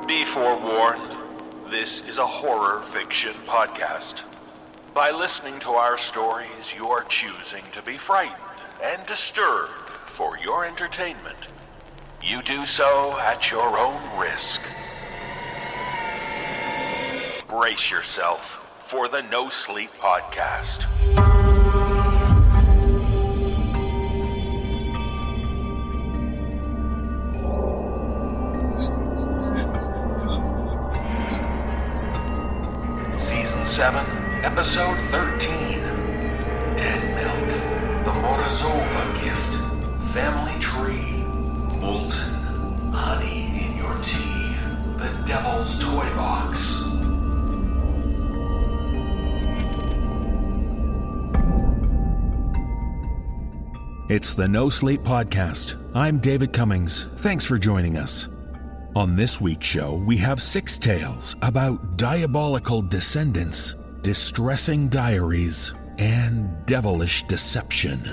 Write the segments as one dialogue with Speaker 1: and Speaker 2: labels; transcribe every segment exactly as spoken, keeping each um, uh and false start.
Speaker 1: Be forewarned, this is a horror fiction podcast. By listening to our stories, you are choosing to be frightened and disturbed for your entertainment. You do so at your own risk. Brace yourself for the No Sleep Podcast. Season seven, Episode thirteen. Dead Milk, the Morozova Gift, Family Tree, Molten, Honey in Your Tea, The Devil's Toy Box.
Speaker 2: It's the No Sleep Podcast. I'm David Cummings. Thanks for joining us. On this week's show, we have six tales about diabolical descendants, distressing diaries, and devilish deception.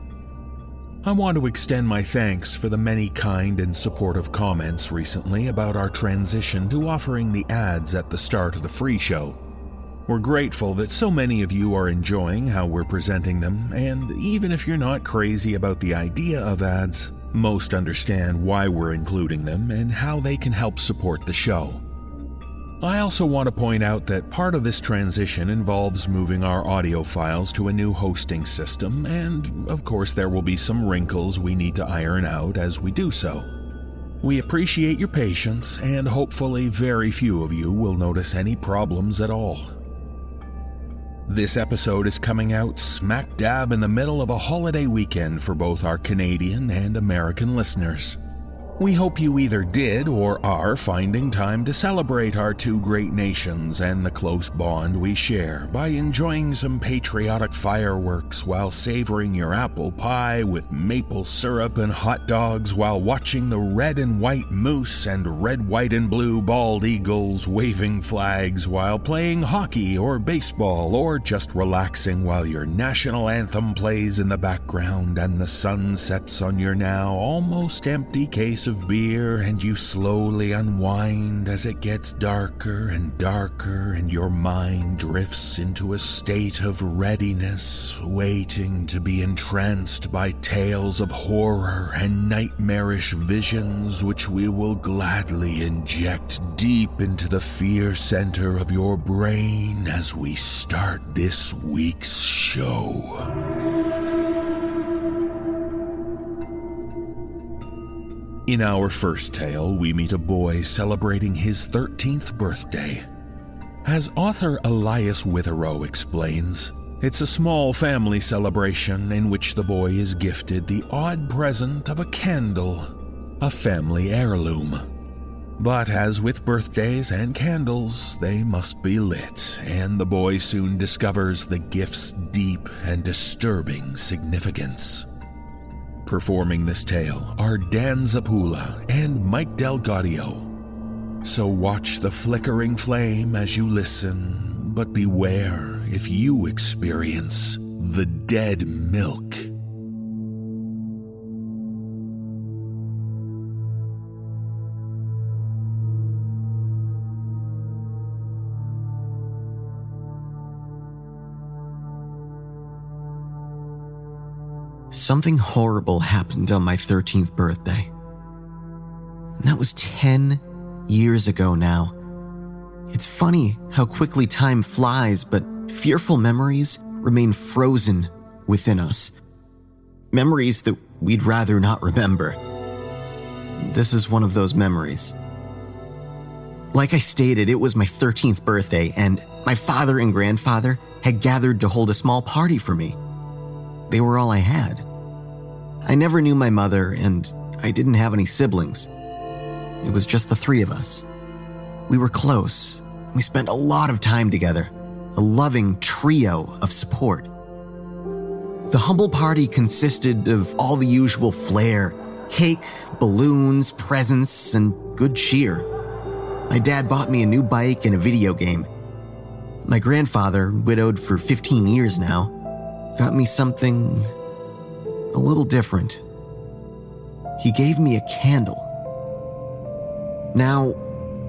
Speaker 2: I want to extend my thanks for the many kind and supportive comments recently about our transition to offering the ads at the start of the free show. We're grateful that so many of you are enjoying how we're presenting them, and even if you're not crazy about the idea of ads, most understand why we're including them and how they can help support the show. I also want to point out that part of this transition involves moving our audio files to a new hosting system, and of course there will be some wrinkles we need to iron out as we do so. We appreciate your patience, and hopefully very few of you will notice any problems at all. This episode is coming out smack dab in the middle of a holiday weekend for both our Canadian and American listeners. We hope you either did or are finding time to celebrate our two great nations and the close bond we share by enjoying some patriotic fireworks while savoring your apple pie with maple syrup and hot dogs while watching the red and white moose and red, white, and blue bald eagles waving flags while playing hockey or baseball, or just relaxing while your national anthem plays in the background and the sun sets on your now almost empty case of beer and you slowly unwind as it gets darker and darker and your mind drifts into a state of readiness, waiting to be entranced by tales of horror and nightmarish visions which we will gladly inject deep into the fear center of your brain as we start this week's show. In our first tale, we meet a boy celebrating his thirteenth birthday. As author Elias Witherow explains, it's a small family celebration in which the boy is gifted the odd present of a candle, a family heirloom. But as with birthdays and candles, they must be lit, and the boy soon discovers the gift's deep and disturbing significance. Performing this tale are Dan Zapula and Mike Delgadio. So watch the flickering flame as you listen, but beware if you experience the dead milk.
Speaker 3: Something horrible happened on my thirteenth birthday. And that was ten years ago now. It's funny how quickly time flies, but fearful memories remain frozen within us. Memories that we'd rather not remember. This is one of those memories. Like I stated, it was my thirteenth birthday, and my father and grandfather had gathered to hold a small party for me. They were all I had. I never knew my mother, and I didn't have any siblings. It was just the three of us. We were close. We spent a lot of time together, a loving trio of support. The humble party consisted of all the usual flair, cake, balloons, presents, and good cheer. My dad bought me a new bike and a video game. My grandfather, widowed for fifteen years now, got me something a little different. He gave me a candle. Now,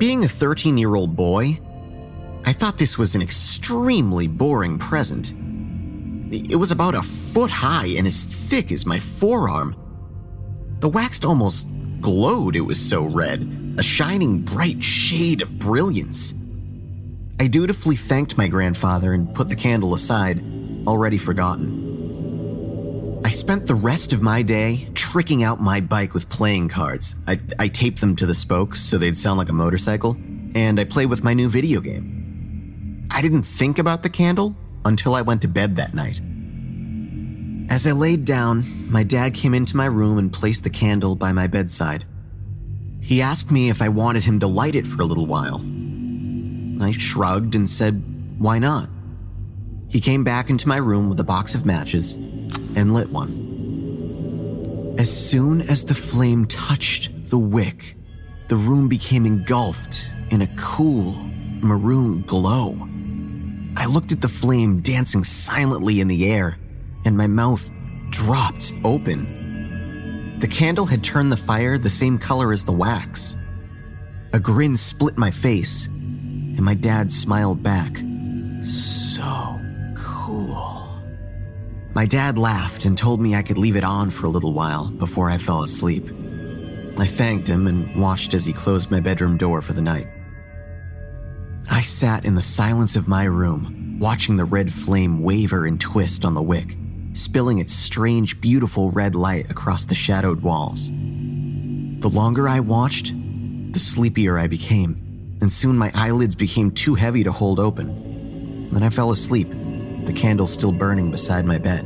Speaker 3: Being a thirteen-year-old boy, I thought this was an extremely boring present. It was about a foot high and as thick as my forearm. The wax almost glowed, it was so red, a shining bright shade of brilliance. I dutifully thanked my grandfather and put the candle aside, already forgotten. I spent the rest of my day tricking out my bike with playing cards. I, I taped them to the spokes so they'd sound like a motorcycle, and I played with my new video game. I didn't think about the candle until I went to bed that night. As I laid down, my dad came into my room and placed the candle by my bedside. He asked me if I wanted him to light it for a little while. I shrugged and said, why not? He came back into my room with a box of matches and lit one. As soon as the flame touched the wick, the room became engulfed in a cool, maroon glow. I looked at the flame dancing silently in the air, and my mouth dropped open. The candle had turned the fire the same color as the wax. A grin split my face, and my dad smiled back. So cool. My dad laughed and told me I could leave it on for a little while before I fell asleep. I thanked him and watched as he closed my bedroom door for the night. I sat in the silence of my room, watching the red flame waver and twist on the wick, spilling its strange, beautiful red light across the shadowed walls. The longer I watched, the sleepier I became, and soon my eyelids became too heavy to hold open. Then I fell asleep, the candle still burning beside my bed.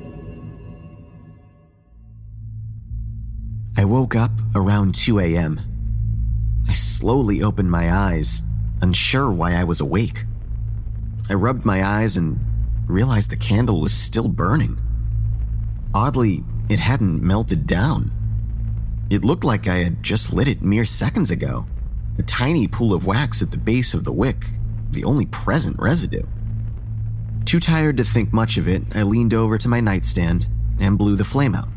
Speaker 3: I woke up around two a.m. I slowly opened my eyes, unsure why I was awake. I rubbed my eyes and realized the candle was still burning. Oddly, it hadn't melted down. It looked like I had just lit it mere seconds ago. A tiny pool of wax at the base of the wick, the only present residue. Too tired to think much of it, I leaned over to my nightstand and blew the flame out.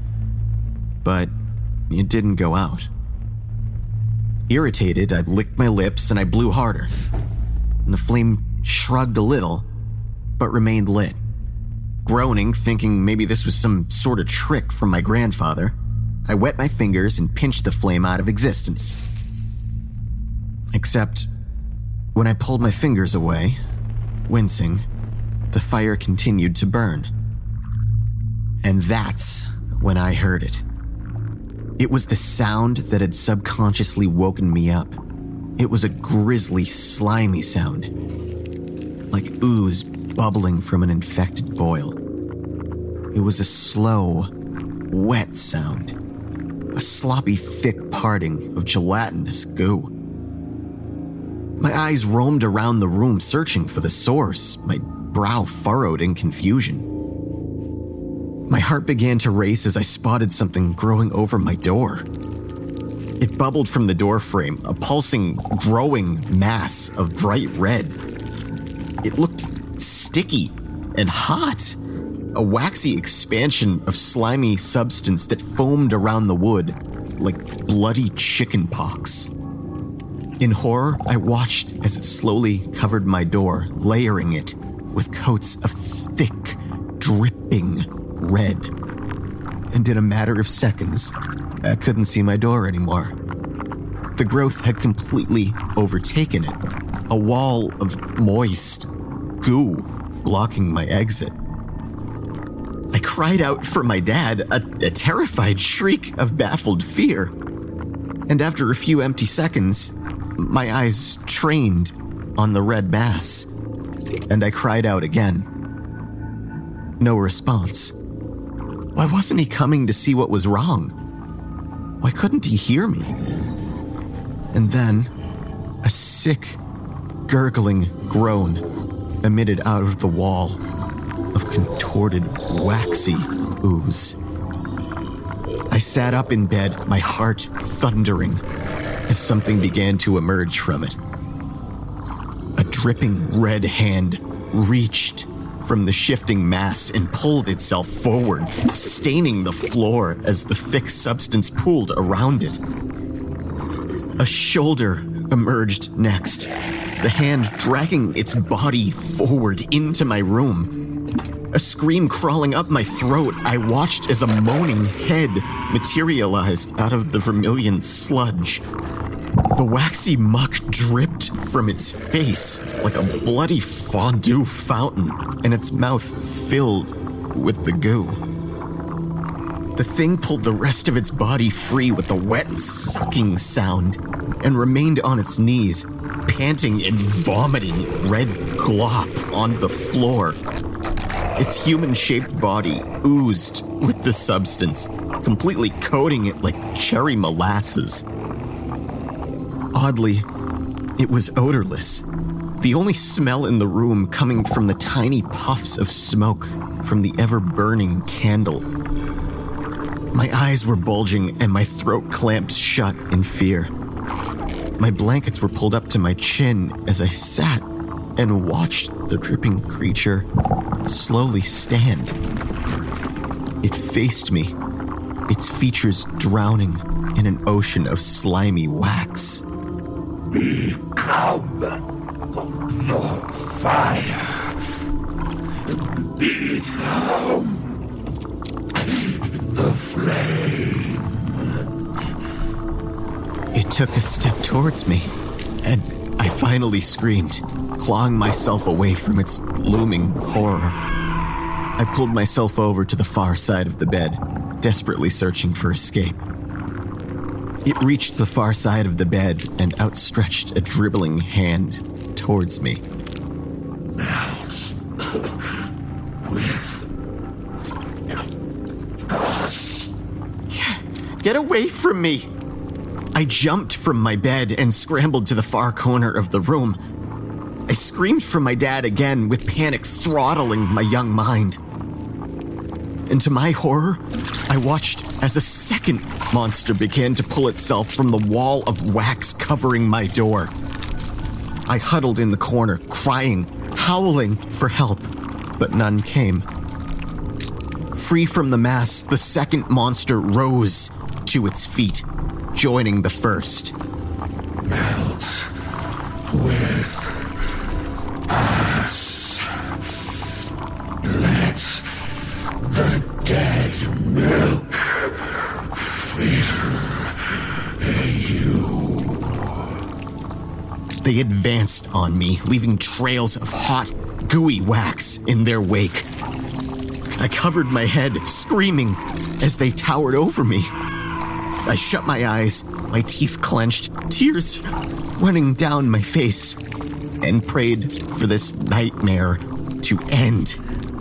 Speaker 3: But it didn't go out. Irritated, I licked my lips and I blew harder. And the flame shrugged a little, but remained lit. Groaning, thinking maybe this was some sort of trick from my grandfather, I wet my fingers and pinched the flame out of existence. Except, when I pulled my fingers away, wincing, the fire continued to burn. And that's when I heard it. It was the sound that had subconsciously woken me up. It was a grisly, slimy sound, like ooze bubbling from an infected boil. It was a slow, wet sound, a sloppy, thick parting of gelatinous goo. My eyes roamed around the room searching for the source, my brow furrowed in confusion. My heart began to race as I spotted something growing over my door. It bubbled from the door frame, a pulsing, growing mass of bright red. It looked sticky and hot, a waxy expansion of slimy substance that foamed around the wood like bloody chicken pox. In horror, I watched as it slowly covered my door, layering it with coats of thick, dripping red. And in a matter of seconds, I couldn't see my door anymore. The growth had completely overtaken it, a wall of moist goo blocking my exit. I cried out for my dad, a, a terrified shriek of baffled fear. And after a few empty seconds, my eyes trained on the red mass, and I cried out again. No response. Why wasn't he coming to see what was wrong? Why couldn't he hear me? And then, a sick, gurgling groan emitted out of the wall of contorted, waxy ooze. I sat up in bed, my heart thundering, as something began to emerge from it. A dripping red hand reached from the shifting mass and pulled itself forward, staining the floor as the thick substance pooled around it. A shoulder emerged next, the hand dragging its body forward into my room. A scream crawling up my throat, I watched as a moaning head materialized out of the vermilion sludge. The waxy muck dripped from its face like a bloody fondue fountain, and its mouth filled with the goo. The thing pulled the rest of its body free with a wet, sucking sound and remained on its knees, panting and vomiting red glop on the floor. Its human-shaped body oozed with the substance, completely coating it like cherry molasses. Oddly, it was odorless, the only smell in the room coming from the tiny puffs of smoke from the ever-burning candle. My eyes were bulging and my throat clamped shut in fear. My blankets were pulled up to my chin as I sat and watched the dripping creature slowly stand. It faced me, its features drowning in an ocean of slimy wax.
Speaker 4: Become the fire. Become the flame.
Speaker 3: It took a step towards me, and I finally screamed, clawing myself away from its looming horror. I pulled myself over to the far side of the bed, desperately searching for escape. It reached the far side of the bed and outstretched a dribbling hand towards me.
Speaker 4: Melt with us.
Speaker 3: Get away from me! I jumped from my bed and scrambled to the far corner of the room. I screamed for my dad again, with panic throttling my young mind. And to my horror, I watched as a second monster began to pull itself from the wall of wax covering my door. I huddled in the corner, crying, howling for help, but none came. Free from the mass, the second monster rose to its feet, joining the first.
Speaker 4: Melt with us. Let the dead milk fill you.
Speaker 3: They advanced on me, leaving trails of hot, gooey wax in their wake. I covered my head, screaming, as they towered over me. I shut my eyes, my teeth clenched, tears running down my face, and prayed for this nightmare to end.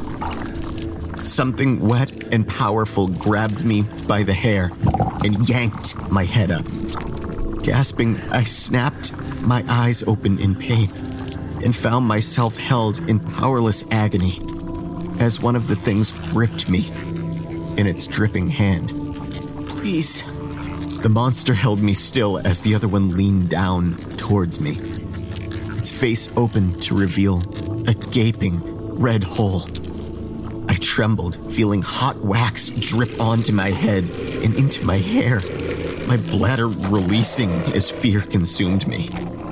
Speaker 3: Something wet and powerful grabbed me by the hair and yanked my head up. Gasping, I snapped my eyes open in pain and found myself held in powerless agony as one of the things gripped me in its dripping hand. Please. The monster held me still as the other one leaned down towards me. Its face opened to reveal a gaping red hole. I trembled, feeling hot wax drip onto my head and into my hair, my bladder releasing as fear consumed me.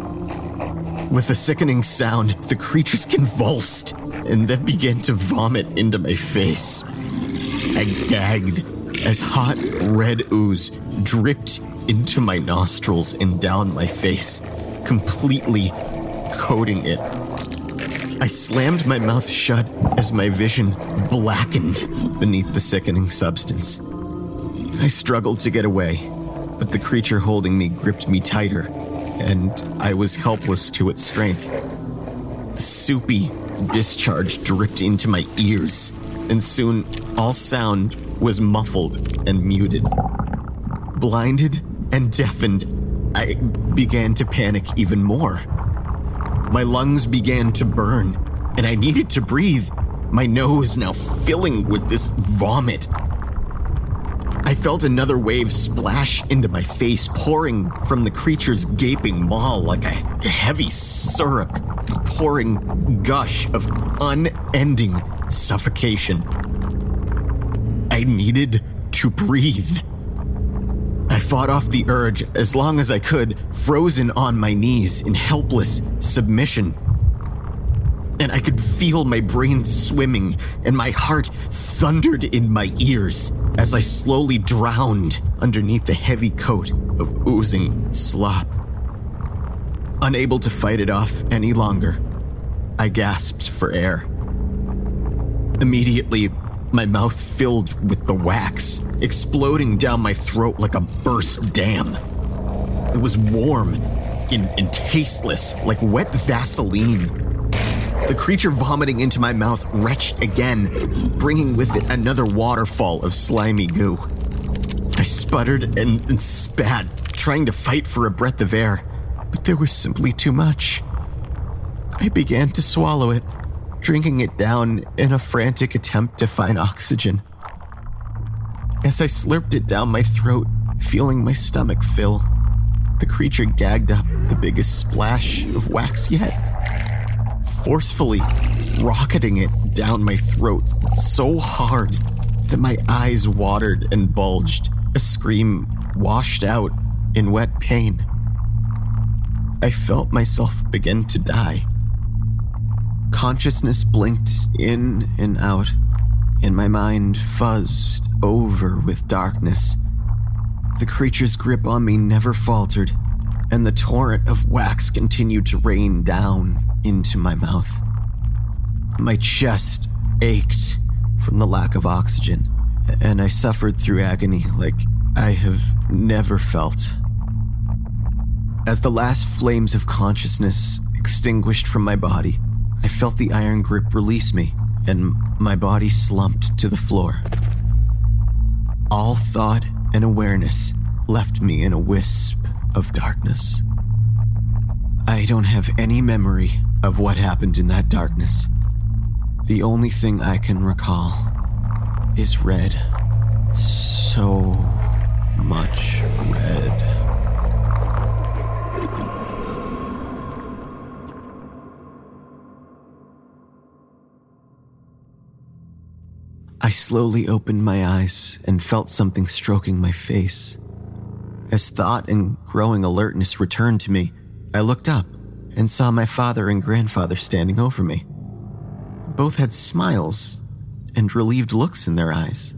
Speaker 3: With a sickening sound, the creatures convulsed and then began to vomit into my face. I gagged as hot red ooze dripped into my nostrils and down my face, completely coating it. I slammed my mouth shut as my vision blackened beneath the sickening substance. I struggled to get away, but the creature holding me gripped me tighter, and I was helpless to its strength. The soupy discharge dripped into my ears, and soon all sound was muffled and muted. Blinded and deafened, I began to panic even more. My lungs began to burn, and I needed to breathe, my nose now filling with this vomit. I felt another wave splash into my face, pouring from the creature's gaping maw like a heavy syrup, pouring gush of unending suffocation. I needed to breathe. I fought off the urge as long as I could, frozen on my knees in helpless submission. And I could feel my brain swimming and my heart thundered in my ears as I slowly drowned underneath the heavy coat of oozing slop. Unable to fight it off any longer, I gasped for air. Immediately, my mouth filled with the wax, exploding down my throat like a burst dam. It was warm and, and tasteless, like wet Vaseline. The creature vomiting into my mouth retched again, bringing with it another waterfall of slimy goo. I sputtered and, and spat, trying to fight for a breath of air, but there was simply too much. I began to swallow it, drinking it down in a frantic attempt to find oxygen. As I slurped it down my throat, feeling my stomach fill, the creature gagged up the biggest splash of wax yet, forcefully rocketing it down my throat so hard that my eyes watered and bulged, a scream washed out in wet pain. I felt myself begin to die. Consciousness blinked in and out, and my mind fuzzed over with darkness. The creature's grip on me never faltered, and the torrent of wax continued to rain down into my mouth. My chest ached from the lack of oxygen, and I suffered through agony like I have never felt. As the last flames of consciousness extinguished from my body, I felt the iron grip release me, and my body slumped to the floor. All thought and awareness left me in a wisp of darkness. I don't have any memory of what happened in that darkness. The only thing I can recall is red. So much red. I slowly opened my eyes and felt something stroking my face. As thought and growing alertness returned to me, I looked up and saw my father and grandfather standing over me. Both had smiles and relieved looks in their eyes.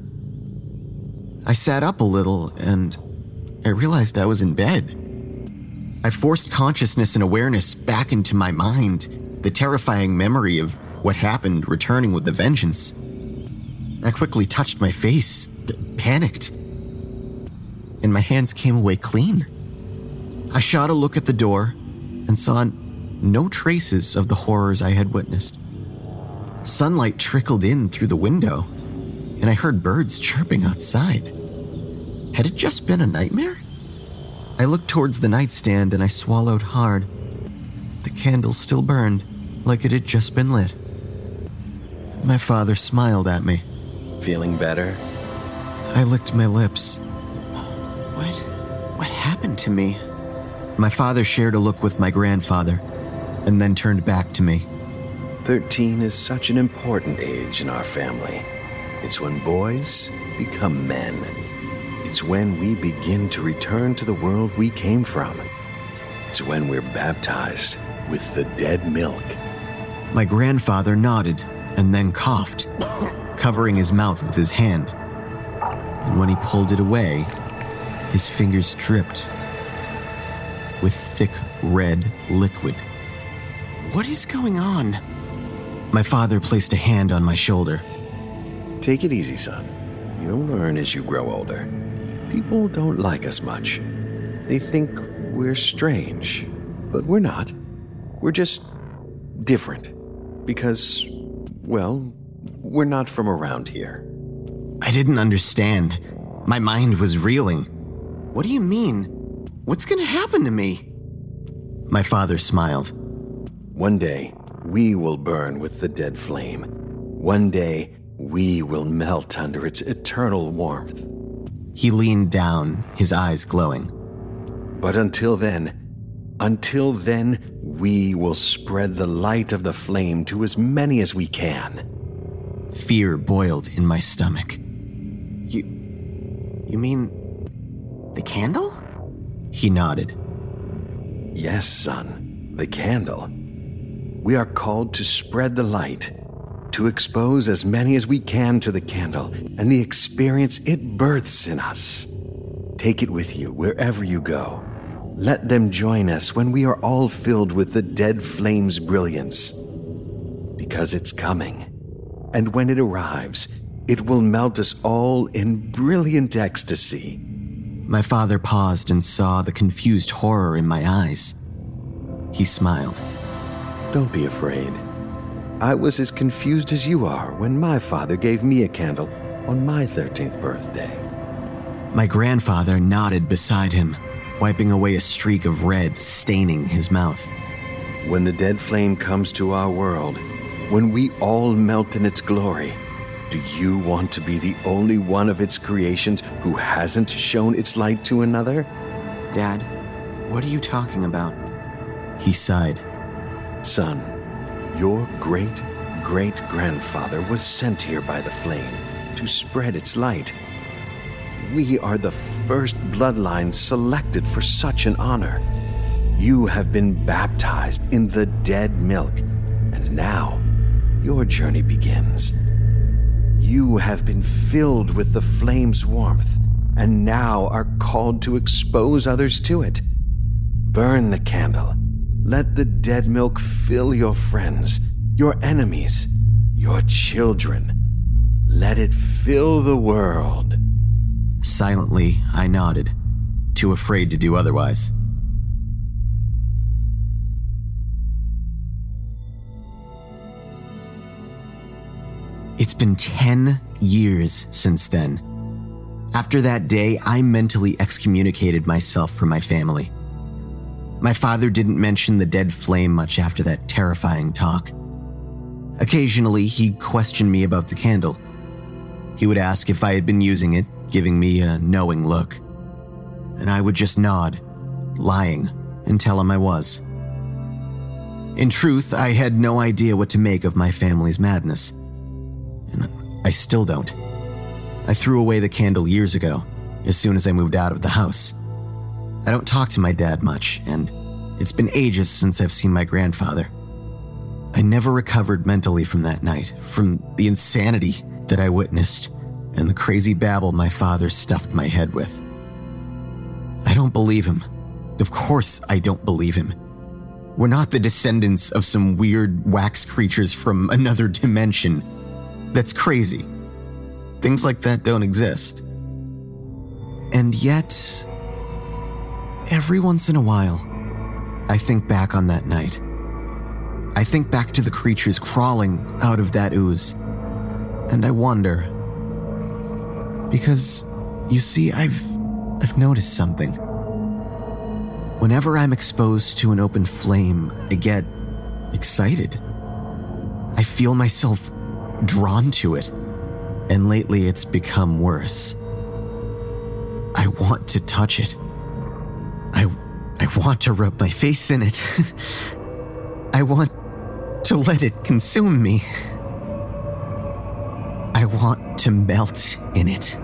Speaker 3: I sat up a little and I realized I was in bed. I forced consciousness and awareness back into my mind, the terrifying memory of what happened returning with a vengeance. I quickly touched my face, panicked, and my hands came away clean. I shot a look at the door and saw no traces of the horrors I had witnessed. Sunlight trickled in through the window, and I heard birds chirping outside. Had it just been a nightmare? I looked towards the nightstand and I swallowed hard. The candle still burned, like it had just been lit. My father smiled at me.
Speaker 5: Feeling better?
Speaker 3: I licked my lips. What? What happened to me? My father shared a look with my grandfather, and then turned back to me.
Speaker 5: Thirteen is such an important age in our family. It's when boys become men. It's when we begin to return to the world we came from. It's when we're baptized with the dead milk.
Speaker 3: My grandfather nodded and then coughed, covering his mouth with his hand. And when he pulled it away, his fingers dripped with thick red liquid. What is going on? My father placed a hand on my shoulder.
Speaker 5: Take it easy, son. You'll learn as you grow older. People don't like us much. They think we're strange, but we're not. We're just different because, well, we're not from around here.
Speaker 3: I didn't understand. My mind was reeling. What do you mean? What's going to happen to me? My father smiled.
Speaker 5: One day, we will burn with the dead flame. One day, we will melt under its eternal warmth.
Speaker 3: He leaned down, his eyes glowing.
Speaker 5: But until then, until then, we will spread the light of the flame to as many as we can.
Speaker 3: Fear boiled in my stomach. You... you mean... The candle? He nodded.
Speaker 5: Yes, son, the candle. We are called to spread the light, to expose as many as we can to the candle and the experience it births in us. Take it with you wherever you go. Let them join us when we are all filled with the dead flame's brilliance. Because it's coming, and when it arrives, it will melt us all in brilliant ecstasy.
Speaker 3: My father paused and saw the confused horror in my eyes. He smiled.
Speaker 5: Don't be afraid. I was as confused as you are when my father gave me a candle on my thirteenth birthday.
Speaker 3: My grandfather nodded beside him, wiping away a streak of red staining his mouth.
Speaker 5: When the dead flame comes to our world, when we all melt in its glory, do you want to be the only one of its creations who hasn't shown its light to another?
Speaker 3: Dad, what are you talking about? He sighed.
Speaker 5: Son, your great-great-grandfather was sent here by the flame to spread its light. We are the first bloodline selected for such an honor. You have been baptized in the dead milk, and now your journey begins. You have been filled with the flame's warmth, and now are called to expose others to it. Burn the candle. Let the dead milk fill your friends, your enemies, your children. Let it fill the world.
Speaker 3: Silently, I nodded, too afraid to do otherwise. It's been ten years since then. After that day, I mentally excommunicated myself from my family. My father didn't mention the dead flame much after that terrifying talk. Occasionally, he'd question me about the candle. He would ask if I had been using it, giving me a knowing look. And I would just nod, lying, and tell him I was. In truth, I had no idea what to make of my family's madness. And I still don't. I threw away the candle years ago, as soon as I moved out of the house. I don't talk to my dad much, and it's been ages since I've seen my grandfather. I never recovered mentally from that night, from the insanity that I witnessed, and the crazy babble my father stuffed my head with. I don't believe him. Of course I don't believe him. We're not the descendants of some weird wax creatures from another dimension. That's crazy. Things like that don't exist. And yet, every once in a while, I think back on that night. I think back to the creatures crawling out of that ooze, and I wonder. Because, you see, I've, I've noticed something. Whenever I'm exposed to an open flame, I get excited. I feel myself drawn to it, and lately it's become worse. I want to touch it. I, I want to rub my face in it. I want to let it consume me. I want to melt in it.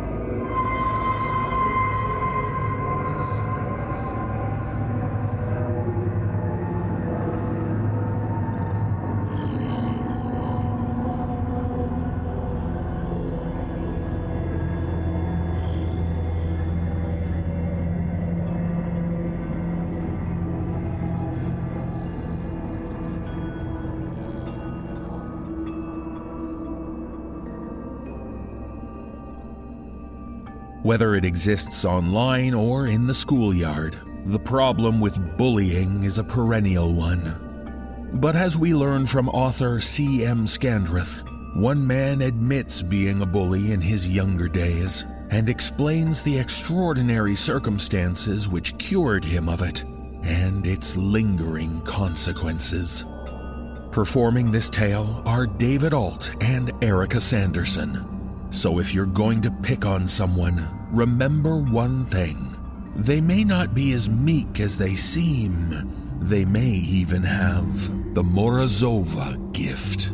Speaker 2: Whether it exists online or in the schoolyard, the problem with bullying is a perennial one. But as we learn from author C M Scandreth, one man admits being a bully in his younger days and explains the extraordinary circumstances which cured him of it and its lingering consequences. Performing this tale are David Alt and Erica Sanderson. So if you're going to pick on someone, remember one thing. They may not be as meek as they seem. They may even have the Morozova gift.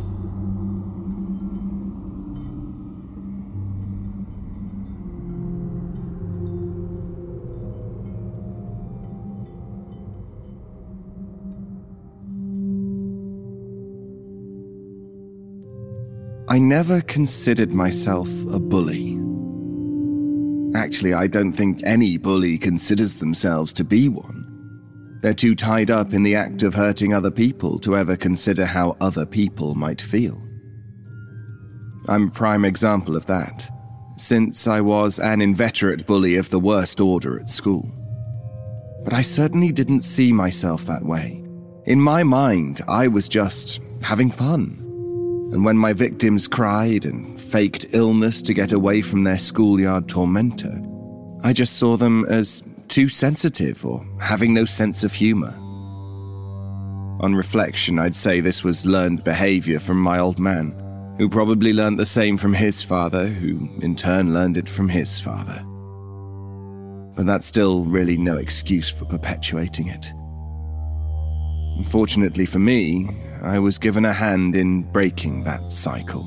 Speaker 6: I never considered myself a bully. Actually, I don't think any bully considers themselves to be one. They're too tied up in the act of hurting other people to ever consider how other people might feel. I'm a prime example of that, since I was an inveterate bully of the worst order at school. But I certainly didn't see myself that way. In my mind, I was just having fun. And when my victims cried and faked illness to get away from their schoolyard tormentor, I just saw them as too sensitive or having no sense of humor. On reflection, I'd say this was learned behavior from my old man, who probably learned the same from his father, who in turn learned it from his father. But that's still really no excuse for perpetuating it. Unfortunately for me, I was given a hand in breaking that cycle.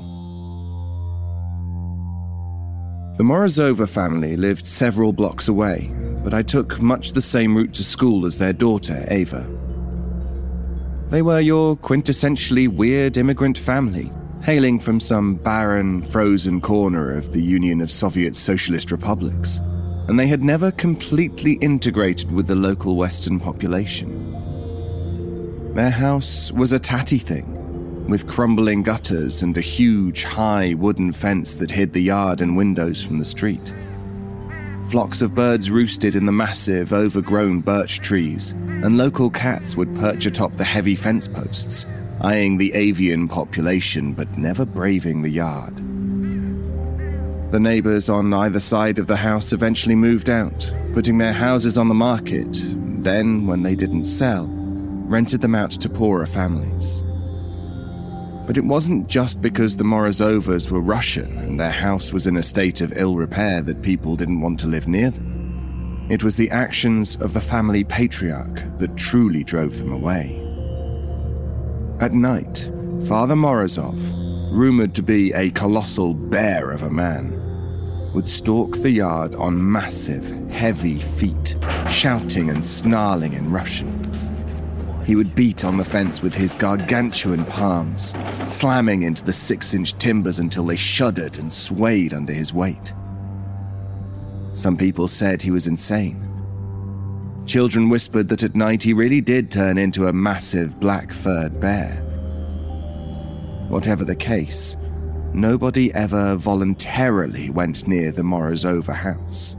Speaker 6: The Morozova family lived several blocks away, but I took much the same route to school as their daughter, Ava. They were your quintessentially weird immigrant family, hailing from some barren, frozen corner of the Union of Soviet Socialist Republics, and they had never completely integrated with the local Western population. Their house was a tatty thing, with crumbling gutters and a huge, high wooden fence that hid the yard and windows from the street. Flocks of birds roosted in the massive, overgrown birch trees, and local cats would perch atop the heavy fence posts, eyeing the avian population but never braving the yard. The neighbors on either side of the house eventually moved out, putting their houses on the market, then, when they didn't sell, rented them out to poorer families. But it wasn't just because the Morozovas were Russian and their house was in a state of ill repair that people didn't want to live near them. It was the actions of the family patriarch that truly drove them away. At night, Father Morozov, rumored to be a colossal bear of a man, would stalk the yard on massive, heavy feet, shouting and snarling in Russian. He would beat on the fence with his gargantuan palms, slamming into the six-inch timbers until they shuddered and swayed under his weight. Some people said he was insane. Children whispered that at night he really did turn into a massive black-furred bear. Whatever the case, nobody ever voluntarily went near the Morozova house.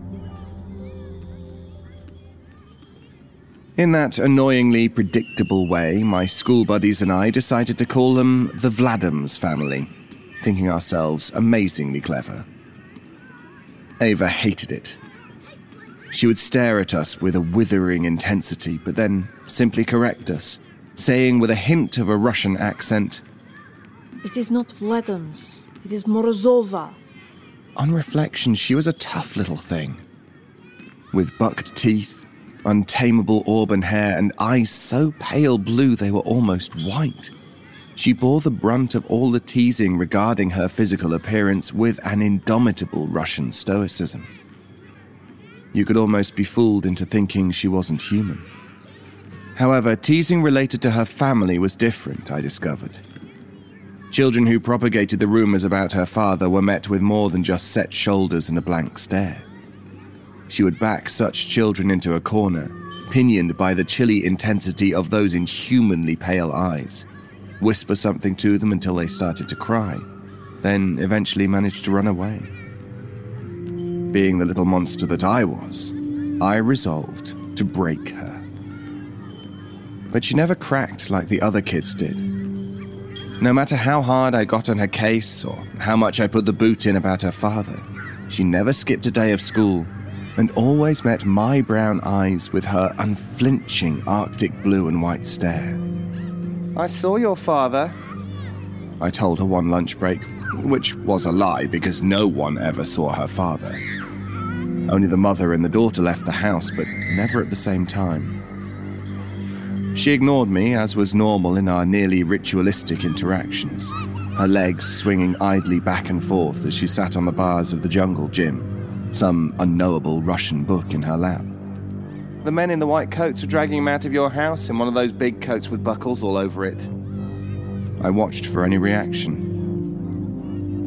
Speaker 6: In that annoyingly predictable way, my school buddies and I decided to call them the Vladim's family, thinking ourselves amazingly clever. Ava hated it. She would stare at us with a withering intensity, but then simply correct us, saying with a hint of a Russian accent,
Speaker 7: "It is not Vladim's, it is Morozova."
Speaker 6: On reflection, she was a tough little thing. With bucked teeth, untamable auburn hair, and eyes so pale blue they were almost white. She bore the brunt of all the teasing regarding her physical appearance with an indomitable Russian stoicism. You could almost be fooled into thinking she wasn't human. However, teasing related to her family was different, I discovered. Children who propagated the rumors about her father were met with more than just set shoulders and a blank stare. She would back such children into a corner, pinioned by the chilly intensity of those inhumanly pale eyes, whisper something to them until they started to cry, then eventually managed to run away. Being the little monster that I was, I resolved to break her. But she never cracked like the other kids did. No matter how hard I got on her case or how much I put the boot in about her father, she never skipped a day of school and always met my brown eyes with her unflinching Arctic blue and white stare. "I saw your father," I told her one lunch break, which was a lie because no one ever saw her father. Only the mother and the daughter left the house, but never at the same time. She ignored me, as was normal in our nearly ritualistic interactions, her legs swinging idly back and forth as she sat on the bars of the jungle gym, some unknowable Russian book in her lap. "The men in the white coats are dragging him out of your house in one of those big coats with buckles all over it." I watched for any reaction.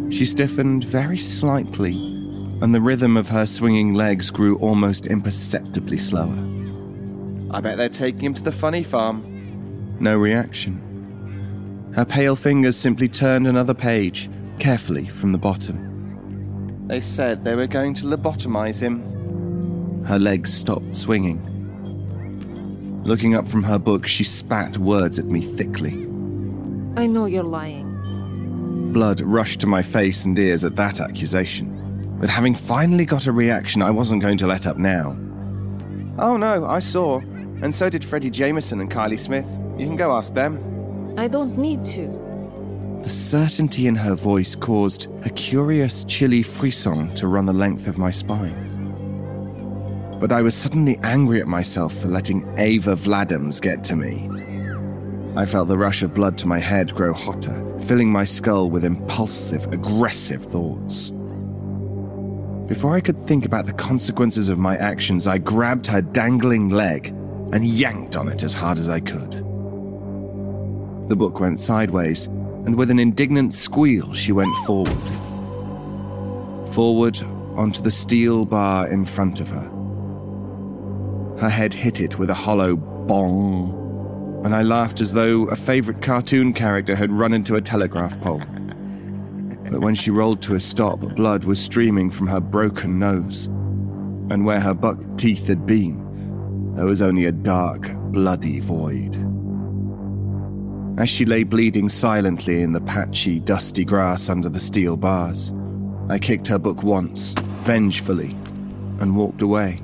Speaker 6: She stiffened very slightly, and the rhythm of her swinging legs grew almost imperceptibly slower. "I bet they're taking him to the funny farm." No reaction. Her pale fingers simply turned another page, carefully from the bottom. "They said they were going to lobotomize him." Her legs stopped swinging. Looking up from her book, she spat words at me thickly.
Speaker 7: I know you're lying.
Speaker 6: Blood rushed to my face and ears at that accusation. But having finally got a reaction, I wasn't going to let up now. "Oh no, I saw. And so did Freddie Jameson and Kylie Smith. You can go ask them."
Speaker 7: I don't need to.
Speaker 6: The certainty in her voice caused a curious chilly frisson to run the length of my spine. But I was suddenly angry at myself for letting Ava Vladimir get to me. I felt the rush of blood to my head grow hotter, filling my skull with impulsive, aggressive thoughts. Before I could think about the consequences of my actions, I grabbed her dangling leg and yanked on it as hard as I could. The book went sideways, and with an indignant squeal, she went forward. Forward onto the steel bar in front of her. Her head hit it with a hollow bong, and I laughed as though a favourite cartoon character had run into a telegraph pole. But when she rolled to a stop, blood was streaming from her broken nose, and where her buck teeth had been, there was only a dark, bloody void. As she lay bleeding silently in the patchy, dusty grass under the steel bars, I kicked her book once, vengefully, and walked away.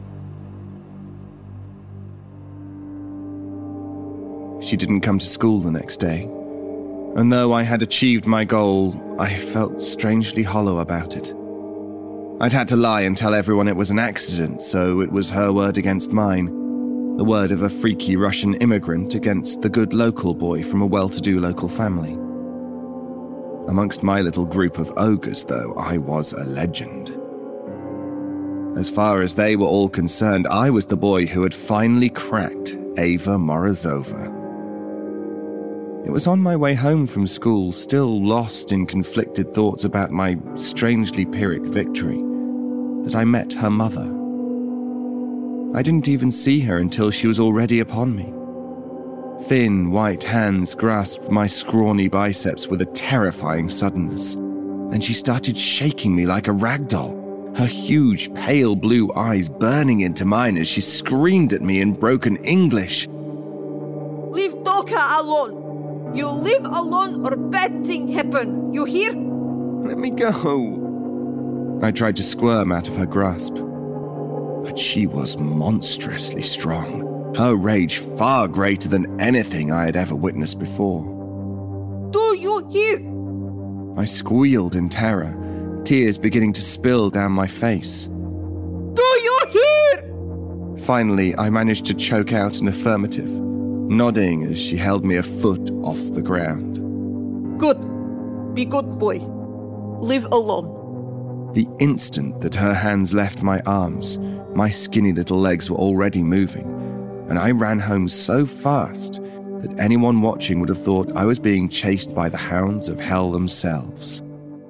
Speaker 6: She didn't come to school the next day, and though I had achieved my goal, I felt strangely hollow about it. I'd had to lie and tell everyone it was an accident, so it was her word against mine, the word of a freaky Russian immigrant against the good local boy from a well-to-do local family. Amongst my little group of ogres, though, I was a legend. As far as they were all concerned, I was the boy who had finally cracked Ava Morozova. It was on my way home from school, still lost in conflicted thoughts about my strangely Pyrrhic victory, that I met her mother. I didn't even see her until she was already upon me. Thin, white hands grasped my scrawny biceps with a terrifying suddenness. Then she started shaking me like a rag doll, her huge, pale blue eyes burning into mine as she screamed at me in broken English.
Speaker 8: "Leave Doka alone! You live alone or bad thing happen, you hear?"
Speaker 6: "Let me go." I tried to squirm out of her grasp. But she was monstrously strong, her rage far greater than anything I had ever witnessed before.
Speaker 8: "Do you hear?"
Speaker 6: I squealed in terror, tears beginning to spill down my face.
Speaker 8: "Do you hear?"
Speaker 6: Finally, I managed to choke out an affirmative, nodding as she held me a foot off the ground.
Speaker 8: "Good. Be good boy. Live alone."
Speaker 6: The instant that her hands left my arms, my skinny little legs were already moving, and I ran home so fast that anyone watching would have thought I was being chased by the hounds of hell themselves.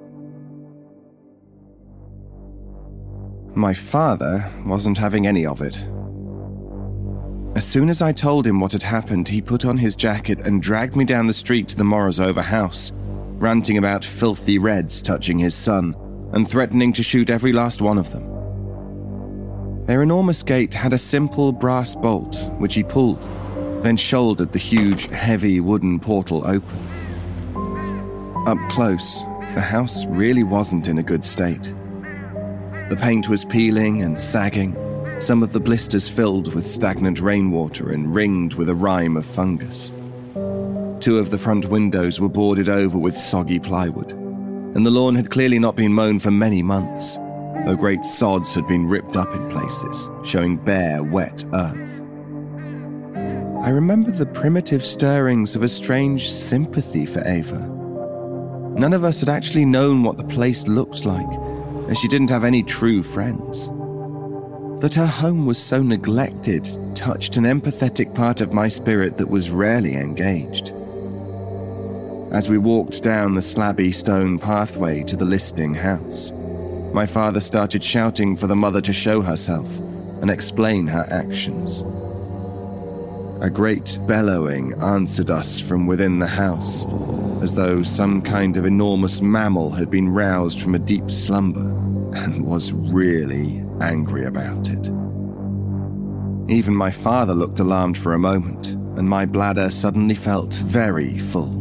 Speaker 6: My father wasn't having any of it. As soon as I told him what had happened, he put on his jacket and dragged me down the street to the Morozova house, ranting about filthy Reds touching his son and threatening to shoot every last one of them. Their enormous gate had a simple brass bolt, which he pulled, then shouldered the huge, heavy wooden portal open. Up close, the house really wasn't in a good state. The paint was peeling and sagging, some of the blisters filled with stagnant rainwater and ringed with a rime of fungus. Two of the front windows were boarded over with soggy plywood, and the lawn had clearly not been mown for many months, though great sods had been ripped up in places, showing bare, wet earth. I remembered the primitive stirrings of a strange sympathy for Ava. None of us had actually known what the place looked like, as she didn't have any true friends. That her home was so neglected touched an empathetic part of my spirit that was rarely engaged. As we walked down the slabby stone pathway to the listing house, my father started shouting for the mother to show herself and explain her actions. A great bellowing answered us from within the house, as though some kind of enormous mammal had been roused from a deep slumber and was really angry about it. Even my father looked alarmed for a moment, and my bladder suddenly felt very full.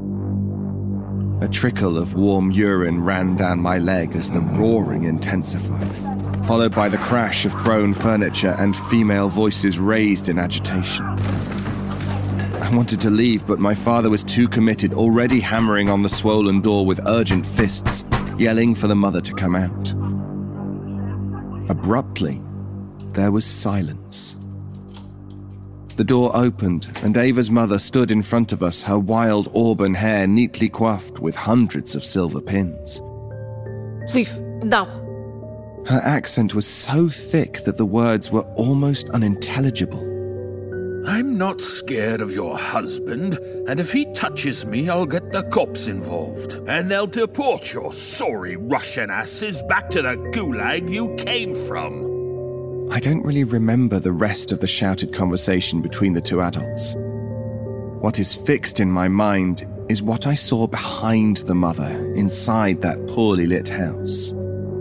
Speaker 6: A trickle of warm urine ran down my leg as the roaring intensified, followed by the crash of thrown furniture and female voices raised in agitation. I wanted to leave, but my father was too committed, already hammering on the swollen door with urgent fists, yelling for the mother to come out. Abruptly, there was silence. The door opened, and Ava's mother stood in front of us, her wild auburn hair neatly coiffed with hundreds of silver pins.
Speaker 8: Leave, now.
Speaker 6: Her accent was so thick that the words were almost unintelligible.
Speaker 2: I'm not scared of your husband, and if he touches me, I'll get the cops involved, and they'll deport your sorry Russian asses back to the gulag you came from.
Speaker 6: I don't really remember the rest of the shouted conversation between the two adults. What is fixed in my mind is what I saw behind the mother inside that poorly lit house.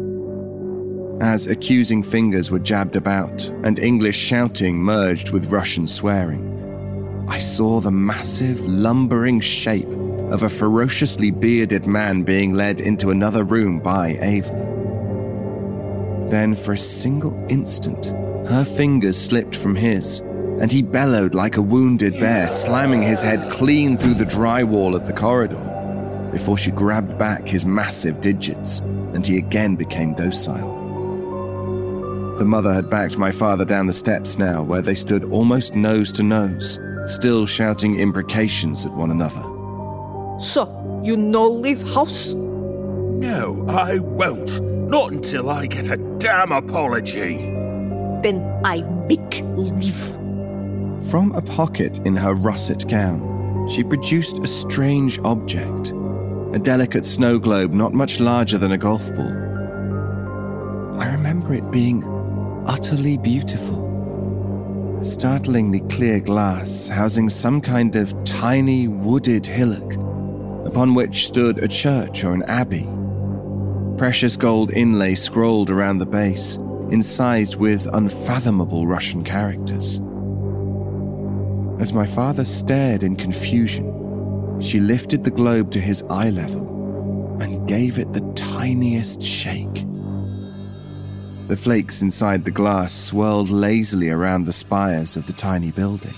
Speaker 6: As accusing fingers were jabbed about and English shouting merged with Russian swearing, I saw the massive, lumbering shape of a ferociously bearded man being led into another room by Ava. Then, for a single instant, her fingers slipped from his, and he bellowed like a wounded bear, slamming his head clean through the drywall of the corridor, before she grabbed back his massive digits, and he again became docile. The mother had backed my father down the steps now, where they stood almost nose to nose, still shouting imprecations at one another.
Speaker 8: So, you no leave house?
Speaker 2: No, I won't. Not until I get a damn apology.
Speaker 8: Then I make leave.
Speaker 6: From a pocket in her russet gown, she produced a strange object, a delicate snow globe not much larger than a golf ball. I remember it being utterly beautiful. Startlingly clear glass housing some kind of tiny wooded hillock, upon which stood a church or an abbey. Precious gold inlay scrolled around the base, incised with unfathomable Russian characters. As my father stared in confusion, she lifted the globe to his eye level and gave it the tiniest shake. The flakes inside the glass swirled lazily around the spires of the tiny building.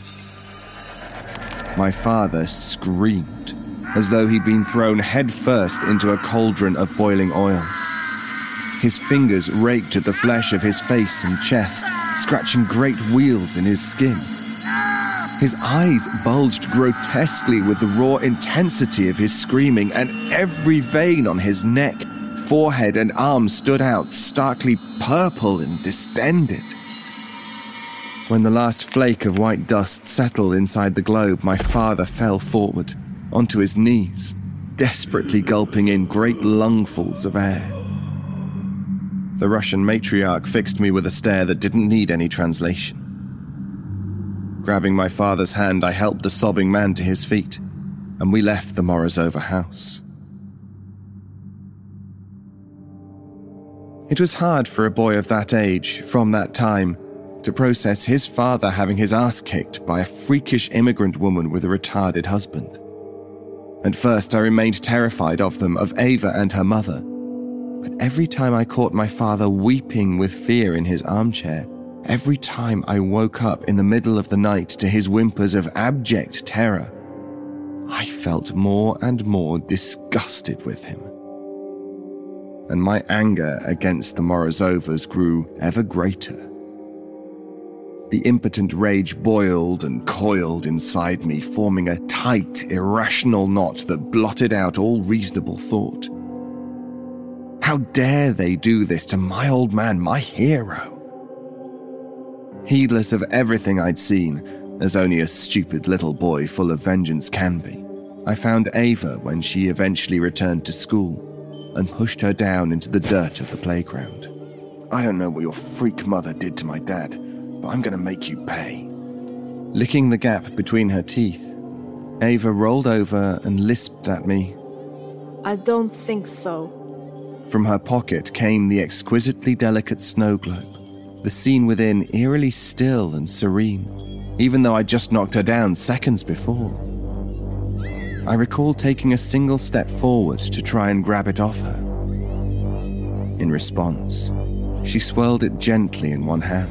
Speaker 6: My father screamed, as though he'd been thrown headfirst into a cauldron of boiling oil. His fingers raked at the flesh of his face and chest, scratching great wheals in his skin. His eyes bulged grotesquely with the raw intensity of his screaming, and every vein on his neck, forehead, and arms stood out, starkly purple and distended. When the last flake of white dust settled inside the globe, my father fell forward, onto his knees, desperately gulping in great lungfuls of air. The Russian matriarch fixed me with a stare that didn't need any translation. Grabbing my father's hand, I helped the sobbing man to his feet, and we left the Morozova house. It was hard for a boy of that age, from that time, to process his father having his ass kicked by a freakish immigrant woman with a retarded husband. At first, I remained terrified of them, of Ava and her mother. But every time I caught my father weeping with fear in his armchair, every time I woke up in the middle of the night to his whimpers of abject terror, I felt more and more disgusted with him. And my anger against the Morozovas grew ever greater. The impotent rage boiled and coiled inside me, forming a tight, irrational knot that blotted out all reasonable thought. How dare they do this to my old man, my hero? Heedless of everything I'd seen, as only a stupid little boy full of vengeance can be, I found Ava when she eventually returned to school and pushed her down into the dirt of the playground. "I don't know what your freak mother did to my dad, but I'm gonna make you pay." Licking the gap between her teeth, Ava rolled over and lisped at me.
Speaker 7: I don't think so.
Speaker 6: From her pocket came the exquisitely delicate snow globe, the scene within eerily still and serene, even though I'd just knocked her down seconds before. I recall taking a single step forward to try and grab it off her. In response, she swirled it gently in one hand.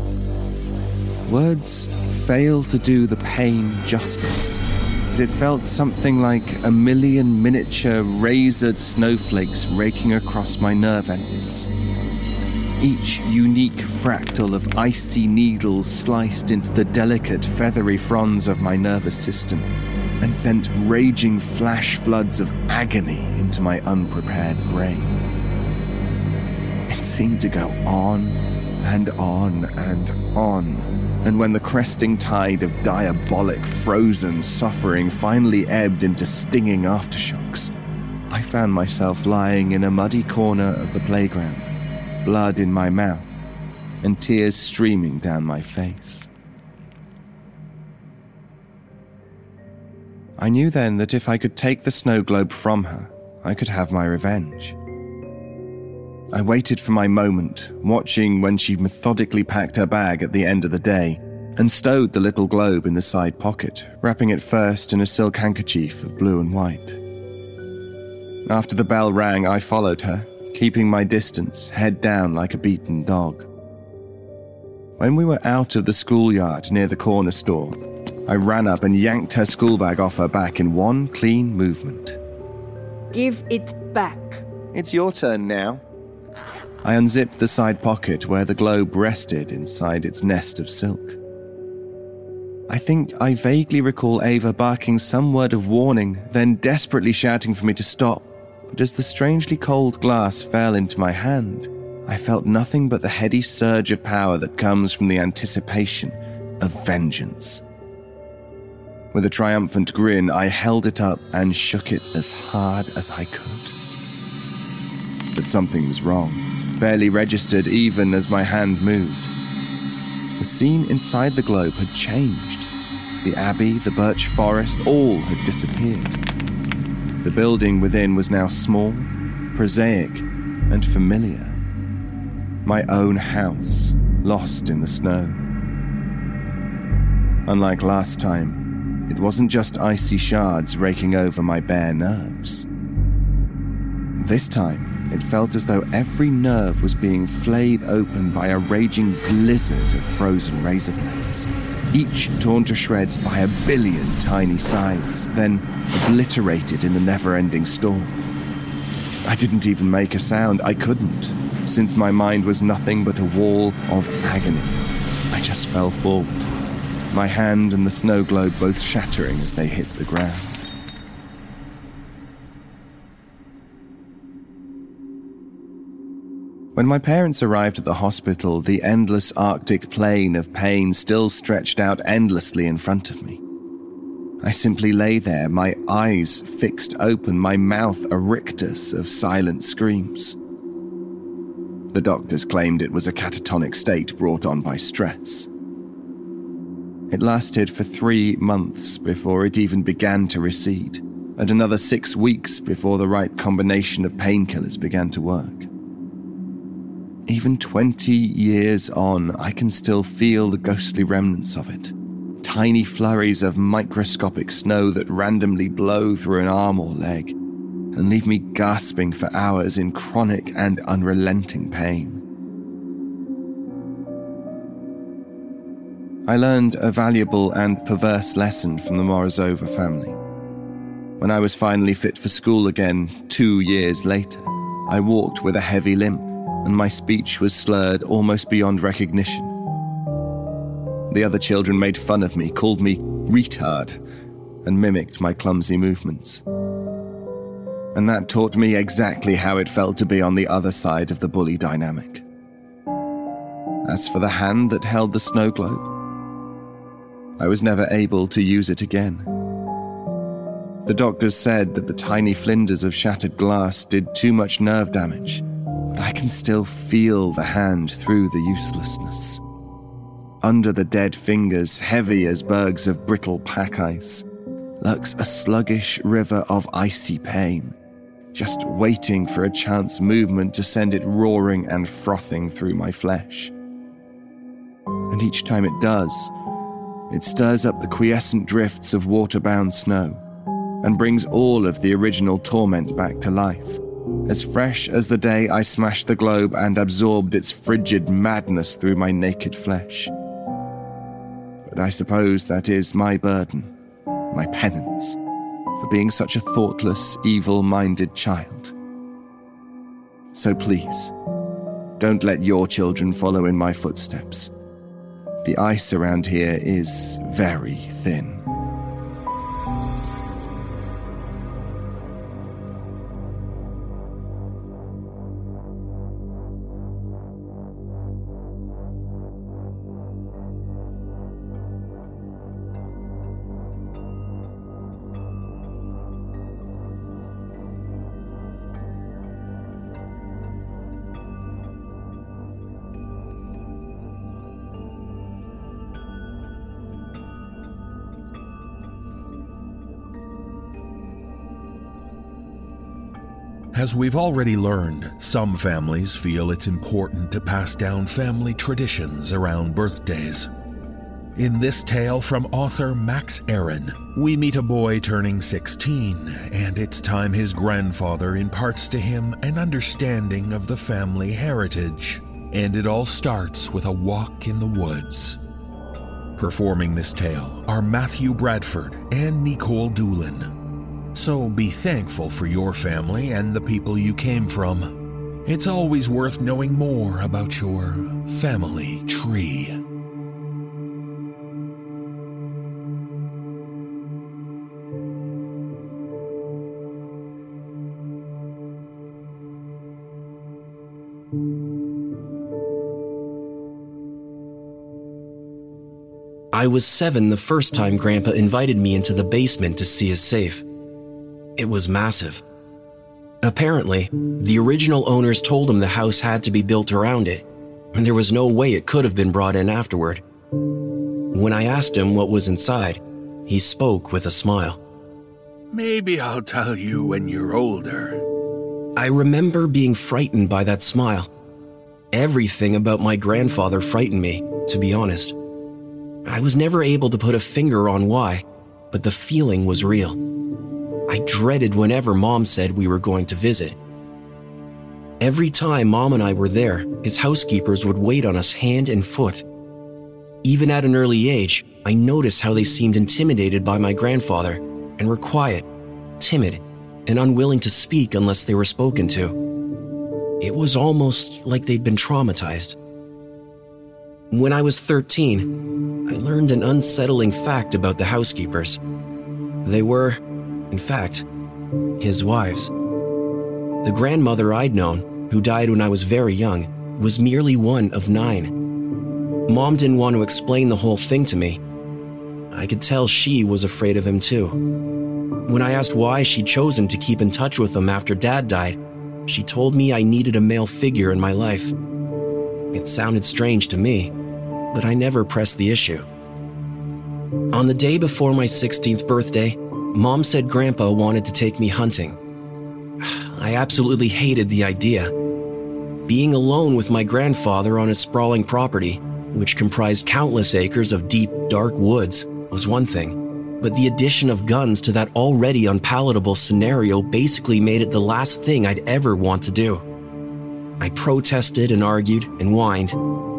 Speaker 6: Words fail to do the pain justice, but it felt something like a million miniature razored snowflakes raking across my nerve endings. Each unique fractal of icy needles sliced into the delicate, feathery fronds of my nervous system and sent raging flash floods of agony into my unprepared brain. It seemed to go on and on and on, and when the cresting tide of diabolic, frozen suffering finally ebbed into stinging aftershocks, I found myself lying in a muddy corner of the playground, blood in my mouth, and tears streaming down my face. I knew then that if I could take the snow globe from her, I could have my revenge. I waited for my moment, watching when she methodically packed her bag at the end of the day and stowed the little globe in the side pocket, wrapping it first in a silk handkerchief of blue and white. After the bell rang, I followed her, keeping my distance, head down like a beaten dog. When we were out of the schoolyard near the corner store, I ran up and yanked her school bag off her back in one clean movement.
Speaker 8: Give it back.
Speaker 6: It's your turn now. I unzipped the side pocket where the globe rested inside its nest of silk. I think I vaguely recall Ava barking some word of warning, then desperately shouting for me to stop. But as the strangely cold glass fell into my hand, I felt nothing but the heady surge of power that comes from the anticipation of vengeance. With a triumphant grin, I held it up and shook it as hard as I could. But something was wrong, barely registered even as my hand moved. The scene inside the globe had changed. The abbey, the birch forest, all had disappeared. The building within was now small, prosaic, and familiar. My own house, lost in the snow. Unlike last time, it wasn't just icy shards raking over my bare nerves. This time, it felt as though every nerve was being flayed open by a raging blizzard of frozen razor blades, each torn to shreds by a billion tiny scythes, then obliterated in the never-ending storm. I didn't even make a sound. I couldn't, since my mind was nothing but a wall of agony. I just fell forward, my hand and the snow globe both shattering as they hit the ground. When my parents arrived at the hospital, the endless Arctic plain of pain still stretched out endlessly in front of me. I simply lay there, my eyes fixed open, my mouth a rictus of silent screams. The doctors claimed it was a catatonic state brought on by stress. It lasted for three months before it even began to recede, and another six weeks before the right combination of painkillers began to work. Even twenty years on, I can still feel the ghostly remnants of it. Tiny flurries of microscopic snow that randomly blow through an arm or leg and leave me gasping for hours in chronic and unrelenting pain. I learned a valuable and perverse lesson from the Morozova family. When I was finally fit for school again, two years later, I walked with a heavy limp, and my speech was slurred almost beyond recognition. The other children made fun of me, called me retard, and mimicked my clumsy movements. And that taught me exactly how it felt to be on the other side of the bully dynamic. As for the hand that held the snow globe, I was never able to use it again. The doctors said that the tiny flinders of shattered glass did too much nerve damage, but I can still feel the hand through the uselessness. Under the dead fingers, heavy as bergs of brittle pack ice, lurks a sluggish river of icy pain, just waiting for a chance movement to send it roaring and frothing through my flesh. And each time it does, it stirs up the quiescent drifts of water-bound snow and brings all of the original torment back to life, as fresh as the day I smashed the globe and absorbed its frigid madness through my naked flesh. But I suppose that is my burden, my penance, for being such a thoughtless, evil-minded child. So please, don't let your children follow in my footsteps. The ice around here is very thin.
Speaker 2: As we've already learned, some families feel it's important to pass down family traditions around birthdays. In this tale from author Max Aaron, we meet a boy turning sixteen, and it's time his grandfather imparts to him an understanding of the family heritage. And it all starts with a walk in the woods. Performing this tale are Matthew Bradford and Nicole Doolin. So be thankful for your family and the people you came from. It's always worth knowing more about your family tree.
Speaker 9: I was seven the first time Grandpa invited me into the basement to see his safe. It was massive. Apparently, the original owners told him the house had to be built around it, and there was no way it could have been brought in afterward. When I asked him what was inside, he spoke with a smile.
Speaker 2: Maybe I'll tell you when you're older.
Speaker 9: I remember being frightened by that smile. Everything about my grandfather frightened me, to be honest. I was never able to put a finger on why, but the feeling was real. I dreaded whenever Mom said we were going to visit. Every time Mom and I were there, his housekeepers would wait on us hand and foot. Even at an early age, I noticed how they seemed intimidated by my grandfather and were quiet, timid, and unwilling to speak unless they were spoken to. It was almost like they'd been traumatized. When I was thirteen, I learned an unsettling fact about the housekeepers. They were, in fact, his wives. The grandmother I'd known, who died when I was very young, was merely one of nine. Mom didn't want to explain the whole thing to me. I could tell she was afraid of him too. When I asked why she'd chosen to keep in touch with him after Dad died, she told me I needed a male figure in my life. It sounded strange to me, but I never pressed the issue. On the day before my sixteenth birthday, Mom said Grandpa wanted to take me hunting. I absolutely hated the idea. Being alone with my grandfather on his sprawling property, which comprised countless acres of deep, dark woods, was one thing, but the addition of guns to that already unpalatable scenario basically made it the last thing I'd ever want to do. I protested and argued and whined.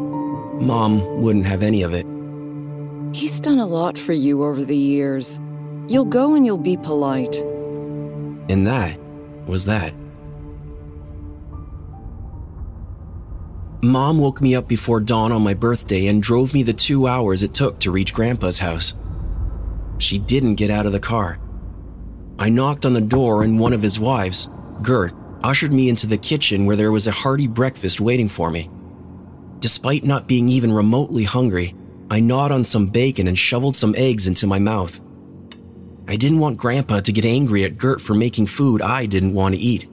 Speaker 9: Mom wouldn't have any of it.
Speaker 10: He's done a lot for you over the years. You'll go and you'll be polite.
Speaker 9: And that was that. Mom woke me up before dawn on my birthday and drove me the two hours it took to reach Grandpa's house. She didn't get out of the car. I knocked on the door and one of his wives, Gert, ushered me into the kitchen where there was a hearty breakfast waiting for me. Despite not being even remotely hungry, I gnawed on some bacon and shoveled some eggs into my mouth. I didn't want Grandpa to get angry at Gert for making food I didn't want to eat.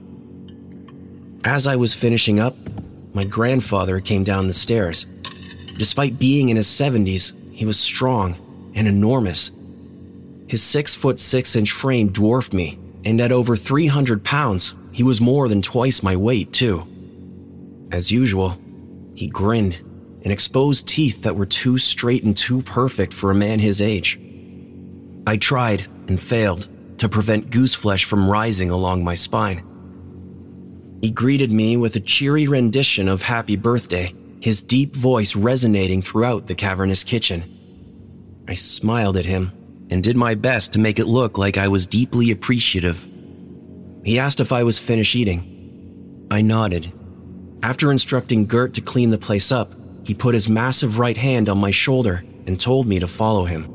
Speaker 9: As I was finishing up, my grandfather came down the stairs. Despite being in his seventies, he was strong and enormous. His six foot six inch frame dwarfed me, and at over three hundred pounds, he was more than twice my weight, too. As usual, he grinned and exposed teeth that were too straight and too perfect for a man his age. I tried and failed to prevent goose flesh from rising along my spine. He greeted me with a cheery rendition of Happy Birthday, his deep voice resonating throughout the cavernous kitchen. I smiled at him and did my best to make it look like I was deeply appreciative. He asked if I was finished eating. I nodded. After instructing Gert to clean the place up, he put his massive right hand on my shoulder and told me to follow him.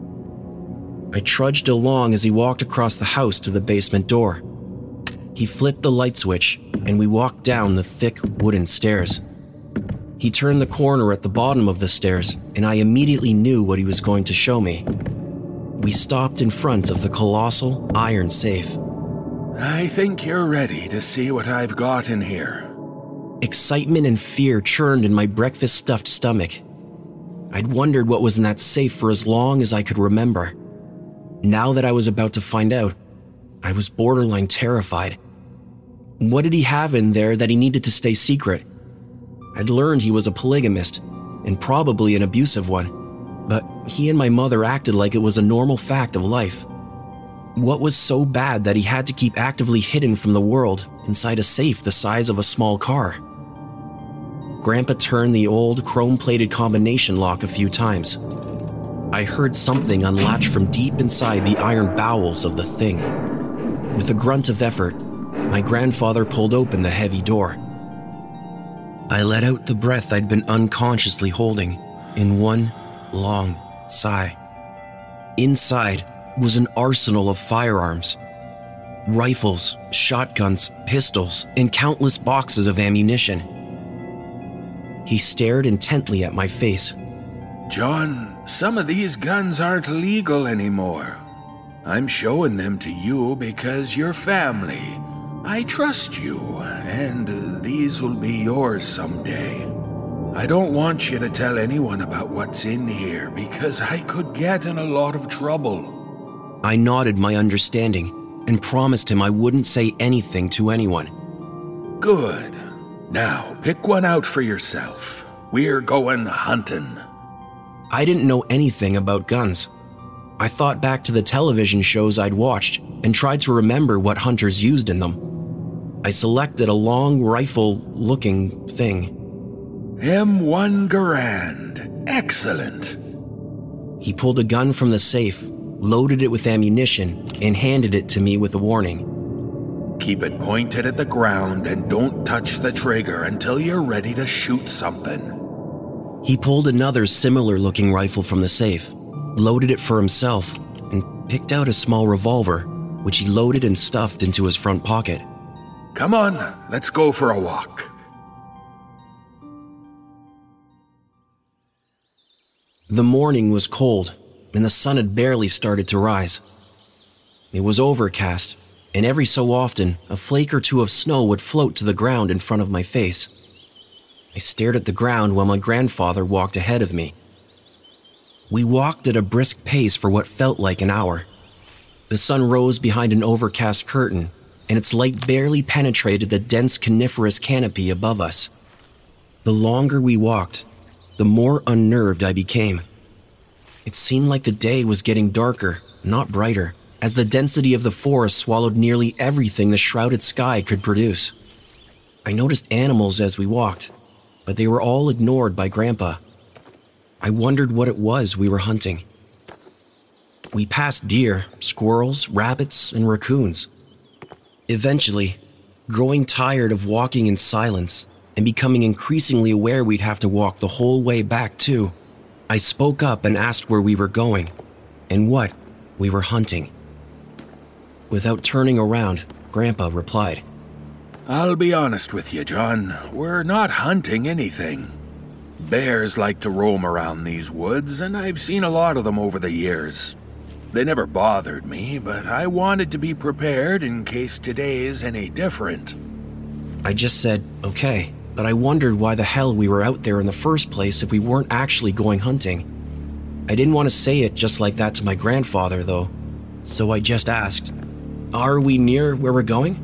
Speaker 9: I trudged along as he walked across the house to the basement door. He flipped the light switch, and we walked down the thick wooden stairs. He turned the corner at the bottom of the stairs, and I immediately knew what he was going to show me. We stopped in front of the colossal iron safe.
Speaker 2: I think you're ready to see what I've got in here.
Speaker 9: Excitement and fear churned in my breakfast-stuffed stomach. I'd wondered what was in that safe for as long as I could remember. Now that I was about to find out, I was borderline terrified. What did he have in there that he needed to stay secret? I'd learned he was a polygamist, and probably an abusive one, but he and my mother acted like it was a normal fact of life. What was so bad that he had to keep actively hidden from the world inside a safe the size of a small car? Grandpa turned the old chrome-plated combination lock a few times. I heard something unlatch from deep inside the iron bowels of the thing. With a grunt of effort, my grandfather pulled open the heavy door. I let out the breath I'd been unconsciously holding in one long sigh. Inside was an arsenal of firearms. Rifles, shotguns, pistols, and countless boxes of ammunition. He stared intently at my face.
Speaker 2: John, some of these guns aren't legal anymore. I'm showing them to you because you're family. I trust you, and these will be yours someday. I don't want you to tell anyone about what's in here because I could get in a lot of trouble.
Speaker 9: I nodded my understanding and promised him I wouldn't say anything to anyone.
Speaker 2: Good. Now, pick one out for yourself. We're going hunting.
Speaker 9: I didn't know anything about guns. I thought back to the television shows I'd watched and tried to remember what hunters used in them. I selected a long rifle-looking thing.
Speaker 2: M one Garand. Excellent.
Speaker 9: He pulled a gun from the safe, loaded it with ammunition, and handed it to me with a warning.
Speaker 2: Keep it pointed at the ground and don't touch the trigger until you're ready to shoot something.
Speaker 9: He pulled another similar-looking rifle from the safe, loaded it for himself, and picked out a small revolver, which he loaded and stuffed into his front pocket.
Speaker 2: Come on, let's go for a walk.
Speaker 9: The morning was cold, and the sun had barely started to rise. It was overcast, and every so often, a flake or two of snow would float to the ground in front of my face. I stared at the ground while my grandfather walked ahead of me. We walked at a brisk pace for what felt like an hour. The sun rose behind an overcast curtain, and its light barely penetrated the dense coniferous canopy above us. The longer we walked, the more unnerved I became. It seemed like the day was getting darker, not brighter, as the density of the forest swallowed nearly everything the shrouded sky could produce. I noticed animals as we walked, but they were all ignored by Grandpa. I wondered what it was we were hunting. We passed deer, squirrels, rabbits, and raccoons. Eventually, growing tired of walking in silence and becoming increasingly aware we'd have to walk the whole way back too, I spoke up and asked where we were going and what we were hunting. Without turning around, Grandpa replied,
Speaker 2: I'll be honest with you, John. We're not hunting anything. Bears like to roam around these woods, and I've seen a lot of them over the years. They never bothered me, but I wanted to be prepared in case today's any different.
Speaker 9: I just said, okay, but I wondered why the hell we were out there in the first place if we weren't actually going hunting. I didn't want to say it just like that to my grandfather, though, so I just asked, are we near where we're going?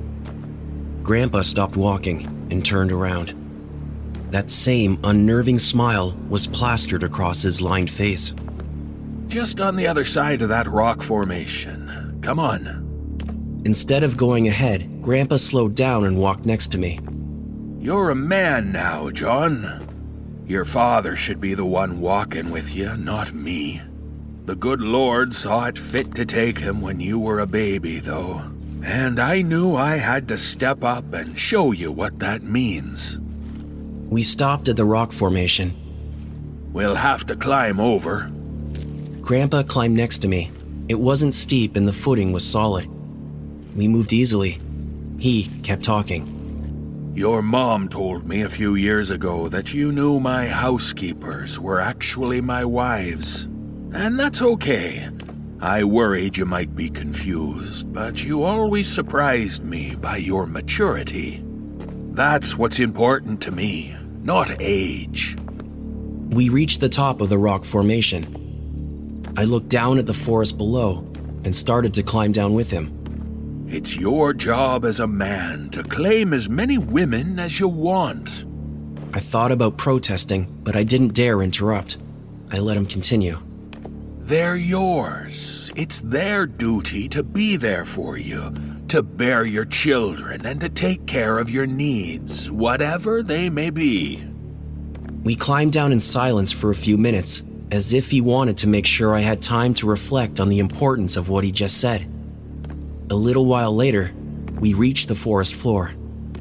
Speaker 9: Grandpa stopped walking and turned around. That same unnerving smile was plastered across his lined face.
Speaker 2: Just on the other side of that rock formation. Come on.
Speaker 9: Instead of going ahead, Grandpa slowed down and walked next to me.
Speaker 2: You're a man now, John. Your father should be the one walking with you, not me. The good Lord saw it fit to take him when you were a baby, though. And I knew I had to step up and show you what that means.
Speaker 9: We stopped at the rock formation.
Speaker 2: We'll have to climb over.
Speaker 9: Grandpa climbed next to me. It wasn't steep and the footing was solid. We moved easily. He kept talking.
Speaker 2: Your mom told me a few years ago that you knew my housekeepers were actually my wives. And that's okay. I worried you might be confused, but you always surprised me by your maturity. That's what's important to me, not age.
Speaker 9: We reached the top of the rock formation. I looked down at the forest below and started to climb down with him.
Speaker 2: It's your job as a man to claim as many women as you want.
Speaker 9: I thought about protesting, but I didn't dare interrupt. I let him continue.
Speaker 2: They're yours. It's their duty to be there for you, to bear your children and to take care of your needs, whatever they may be.
Speaker 9: We climbed down in silence for a few minutes, as if he wanted to make sure I had time to reflect on the importance of what he just said. A little while later, we reached the forest floor.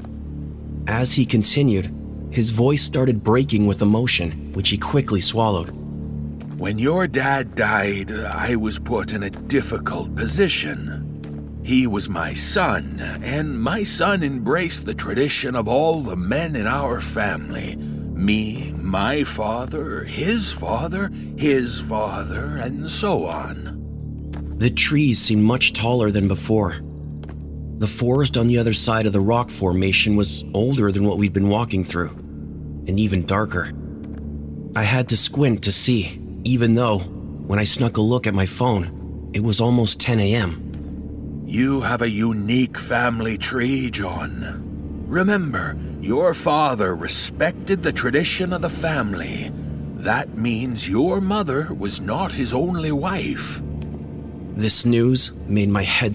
Speaker 9: As he continued, his voice started breaking with emotion, which he quickly swallowed.
Speaker 2: When your dad died, I was put in a difficult position. He was my son, and my son embraced the tradition of all the men in our family. Me, my father, his father, his father, and so on.
Speaker 9: The trees seemed much taller than before. The forest on the other side of the rock formation was older than what we'd been walking through, and even darker. I had to squint to see, even though, when I snuck a look at my phone, it was almost ten a.m.
Speaker 2: You have a unique family tree, John. Remember, your father respected the tradition of the family. That means your mother was not his only wife.
Speaker 9: This news made my head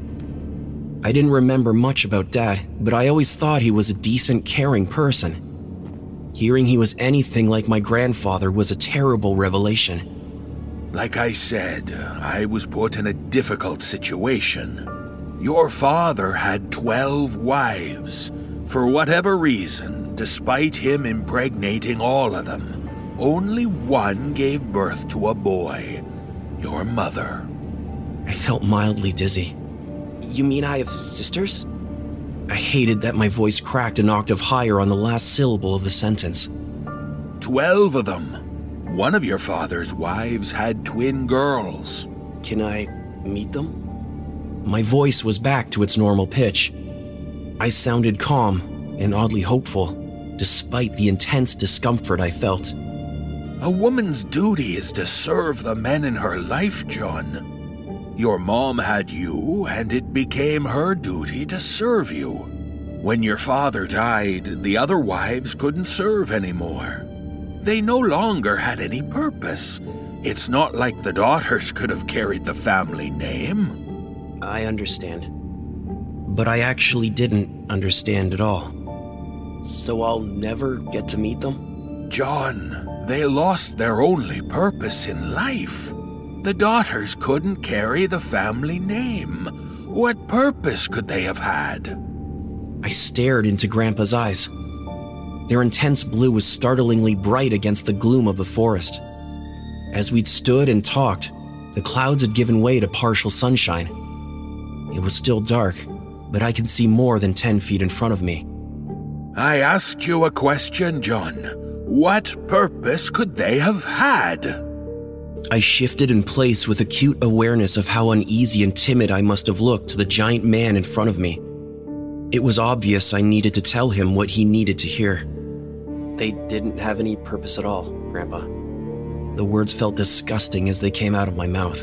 Speaker 9: spin. I didn't remember much about Dad, but I always thought he was a decent, caring person. Hearing he was anything like my grandfather was a terrible revelation.
Speaker 2: Like I said, I was put in a difficult situation. Your father had twelve wives. For whatever reason, despite him impregnating all of them, only one gave birth to a boy, your mother.
Speaker 9: I felt mildly dizzy. You mean I have sisters? I hated that my voice cracked an octave higher on the last syllable of the sentence.
Speaker 2: Twelve of them. One of your father's wives had twin girls.
Speaker 9: Can I meet them? My voice was back to its normal pitch. I sounded calm and oddly hopeful, despite the intense discomfort I felt.
Speaker 2: A woman's duty is to serve the men in her life, John. Your mom had you, and it became her duty to serve you. When your father died, the other wives couldn't serve anymore. They no longer had any purpose. It's not like the daughters could have carried the family name.
Speaker 9: I understand. But I actually didn't understand at all. So I'll never get to meet them?
Speaker 2: John, they lost their only purpose in life. The daughters couldn't carry the family name. What purpose could they have had?
Speaker 9: I stared into Grandpa's eyes. Their intense blue was startlingly bright against the gloom of the forest. As we'd stood and talked, the clouds had given way to partial sunshine. It was still dark, but I could see more than ten feet in front of me.
Speaker 2: I asked you a question, John. What purpose could they have had?
Speaker 9: I shifted in place with acute awareness of how uneasy and timid I must have looked to the giant man in front of me. It was obvious I needed to tell him what he needed to hear. They didn't have any purpose at all, Grandpa. The words felt disgusting as they came out of my mouth.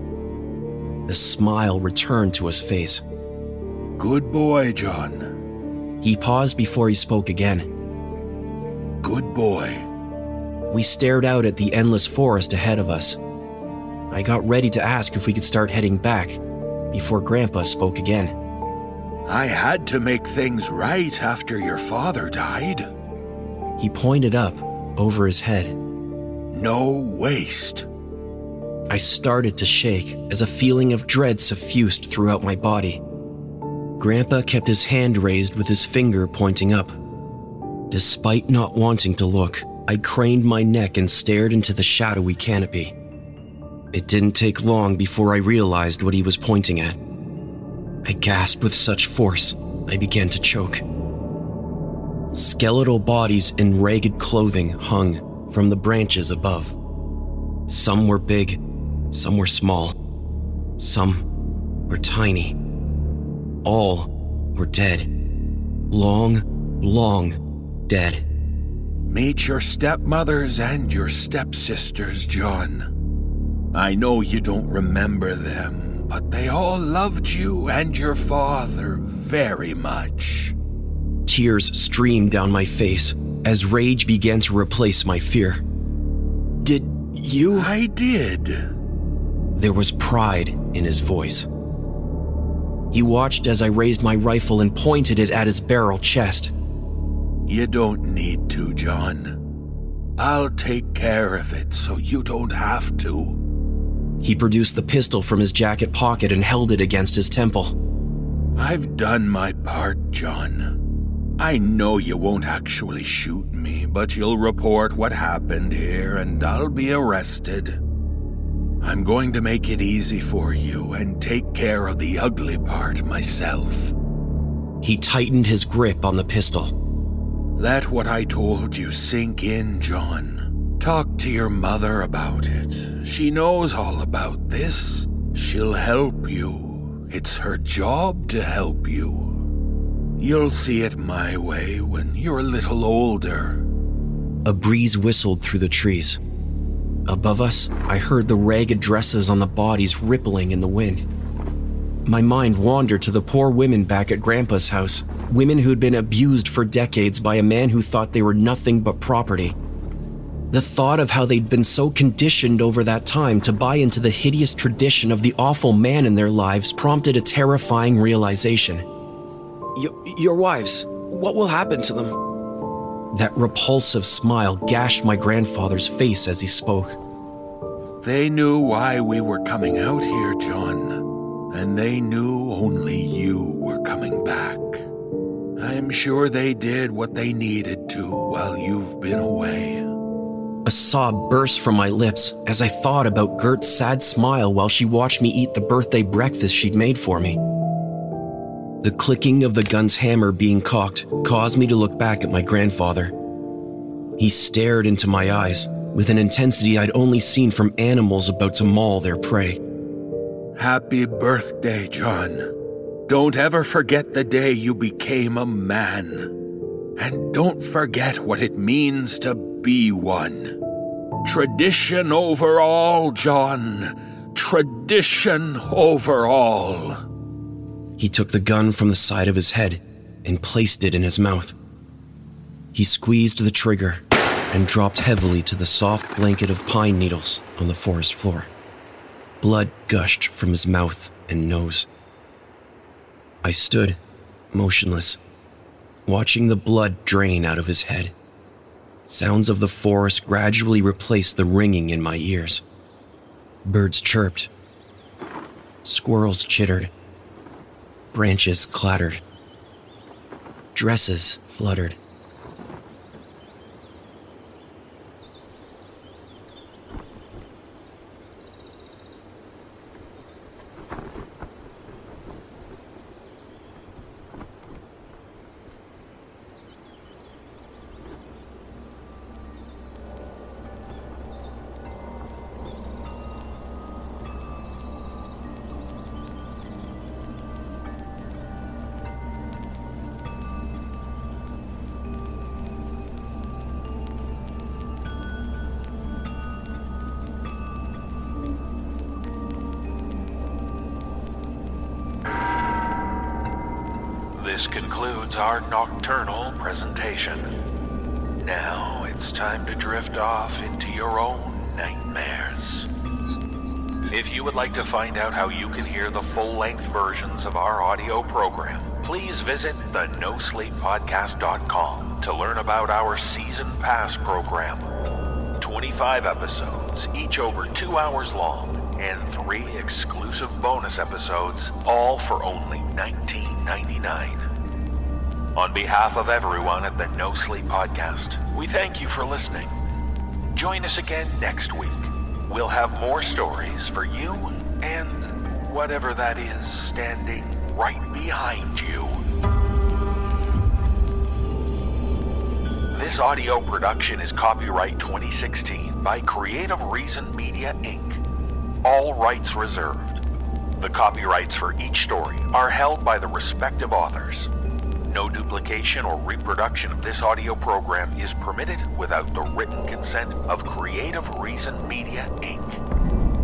Speaker 9: The smile returned to his face.
Speaker 1: Good boy, John.
Speaker 9: He paused before he spoke again.
Speaker 1: Good boy.
Speaker 9: We stared out at the endless forest ahead of us. I got ready to ask if we could start heading back before Grandpa spoke again.
Speaker 1: I had to make things right after your father died.
Speaker 9: He pointed up over his head.
Speaker 1: No waste.
Speaker 9: I started to shake as a feeling of dread suffused throughout my body. Grandpa kept his hand raised with his finger pointing up. Despite not wanting to look, I craned my neck and stared into the shadowy canopy. It didn't take long before I realized what he was pointing at. I gasped with such force, I began to choke. Skeletal bodies in ragged clothing hung from the branches above. Some were big, some were small, some were tiny. All were dead. Long, long dead.
Speaker 1: Meet your stepmothers and your stepsisters, John. I know you don't remember them, but they all loved you and your father very much.
Speaker 9: Tears streamed down my face as rage began to replace my fear. Did you?
Speaker 1: I did.
Speaker 9: There was pride in his voice. He watched as I raised my rifle and pointed it at his barrel chest.
Speaker 1: You don't need to, John. I'll take care of it so you don't have to.
Speaker 9: He produced the pistol from his jacket pocket and held it against his temple.
Speaker 1: I've done my part, John. I know you won't actually shoot me, but you'll report what happened here and I'll be arrested. I'm going to make it easy for you and take care of the ugly part myself.
Speaker 9: He tightened his grip on the pistol.
Speaker 1: Let what I told you sink in, John. Talk to your mother about it. She knows all about this. She'll help you. It's her job to help you. You'll see it my way when you're a little older.
Speaker 9: A breeze whistled through the trees. Above us, I heard the ragged dresses on the bodies rippling in the wind. My mind wandered to the poor women back at Grandpa's house, women who'd been abused for decades by a man who thought they were nothing but property. The thought of how they'd been so conditioned over that time to buy into the hideous tradition of the awful man in their lives prompted a terrifying realization. Y- your wives, what will happen to them? That repulsive smile gashed my grandfather's face as he spoke.
Speaker 1: They knew why we were coming out here, John, and they knew only you were coming back. I'm sure they did what they needed to while you've been away.
Speaker 9: A sob burst from my lips as I thought about Gert's sad smile while she watched me eat the birthday breakfast she'd made for me. The clicking of the gun's hammer being cocked caused me to look back at my grandfather. He stared into my eyes with an intensity I'd only seen from animals about to maul their prey.
Speaker 1: Happy birthday, John. Don't ever forget the day you became a man. And don't forget what it means to be one. Tradition over all, John. Tradition over all.
Speaker 9: He took the gun from the side of his head and placed it in his mouth. He squeezed the trigger and dropped heavily to the soft blanket of pine needles on the forest floor. Blood gushed from his mouth and nose. I stood, motionless, watching the blood drain out of his head. Sounds of the forest gradually replaced the ringing in my ears. Birds chirped. Squirrels chittered. Branches clattered. Dresses fluttered.
Speaker 1: this concludes our nocturnal presentation. Now it's time to drift off into your own nightmares. If you would like to find out how you can hear the full-length versions of our audio program, please visit the no sleep podcast dot com to learn about our Season Pass program. twenty-five episodes, each over two hours long, and three exclusive bonus episodes, all for only nineteen ninety-nine. On behalf of everyone at the No Sleep Podcast, we thank you for listening. Join us again next week. We'll have more stories for you and whatever that is standing right behind you. This audio production is copyright twenty sixteen by Creative Reason Media, Incorporated. All rights reserved. The copyrights for each story are held by the respective authors. No duplication or reproduction of this audio program is permitted without the written consent of Creative Reason Media, Incorporated.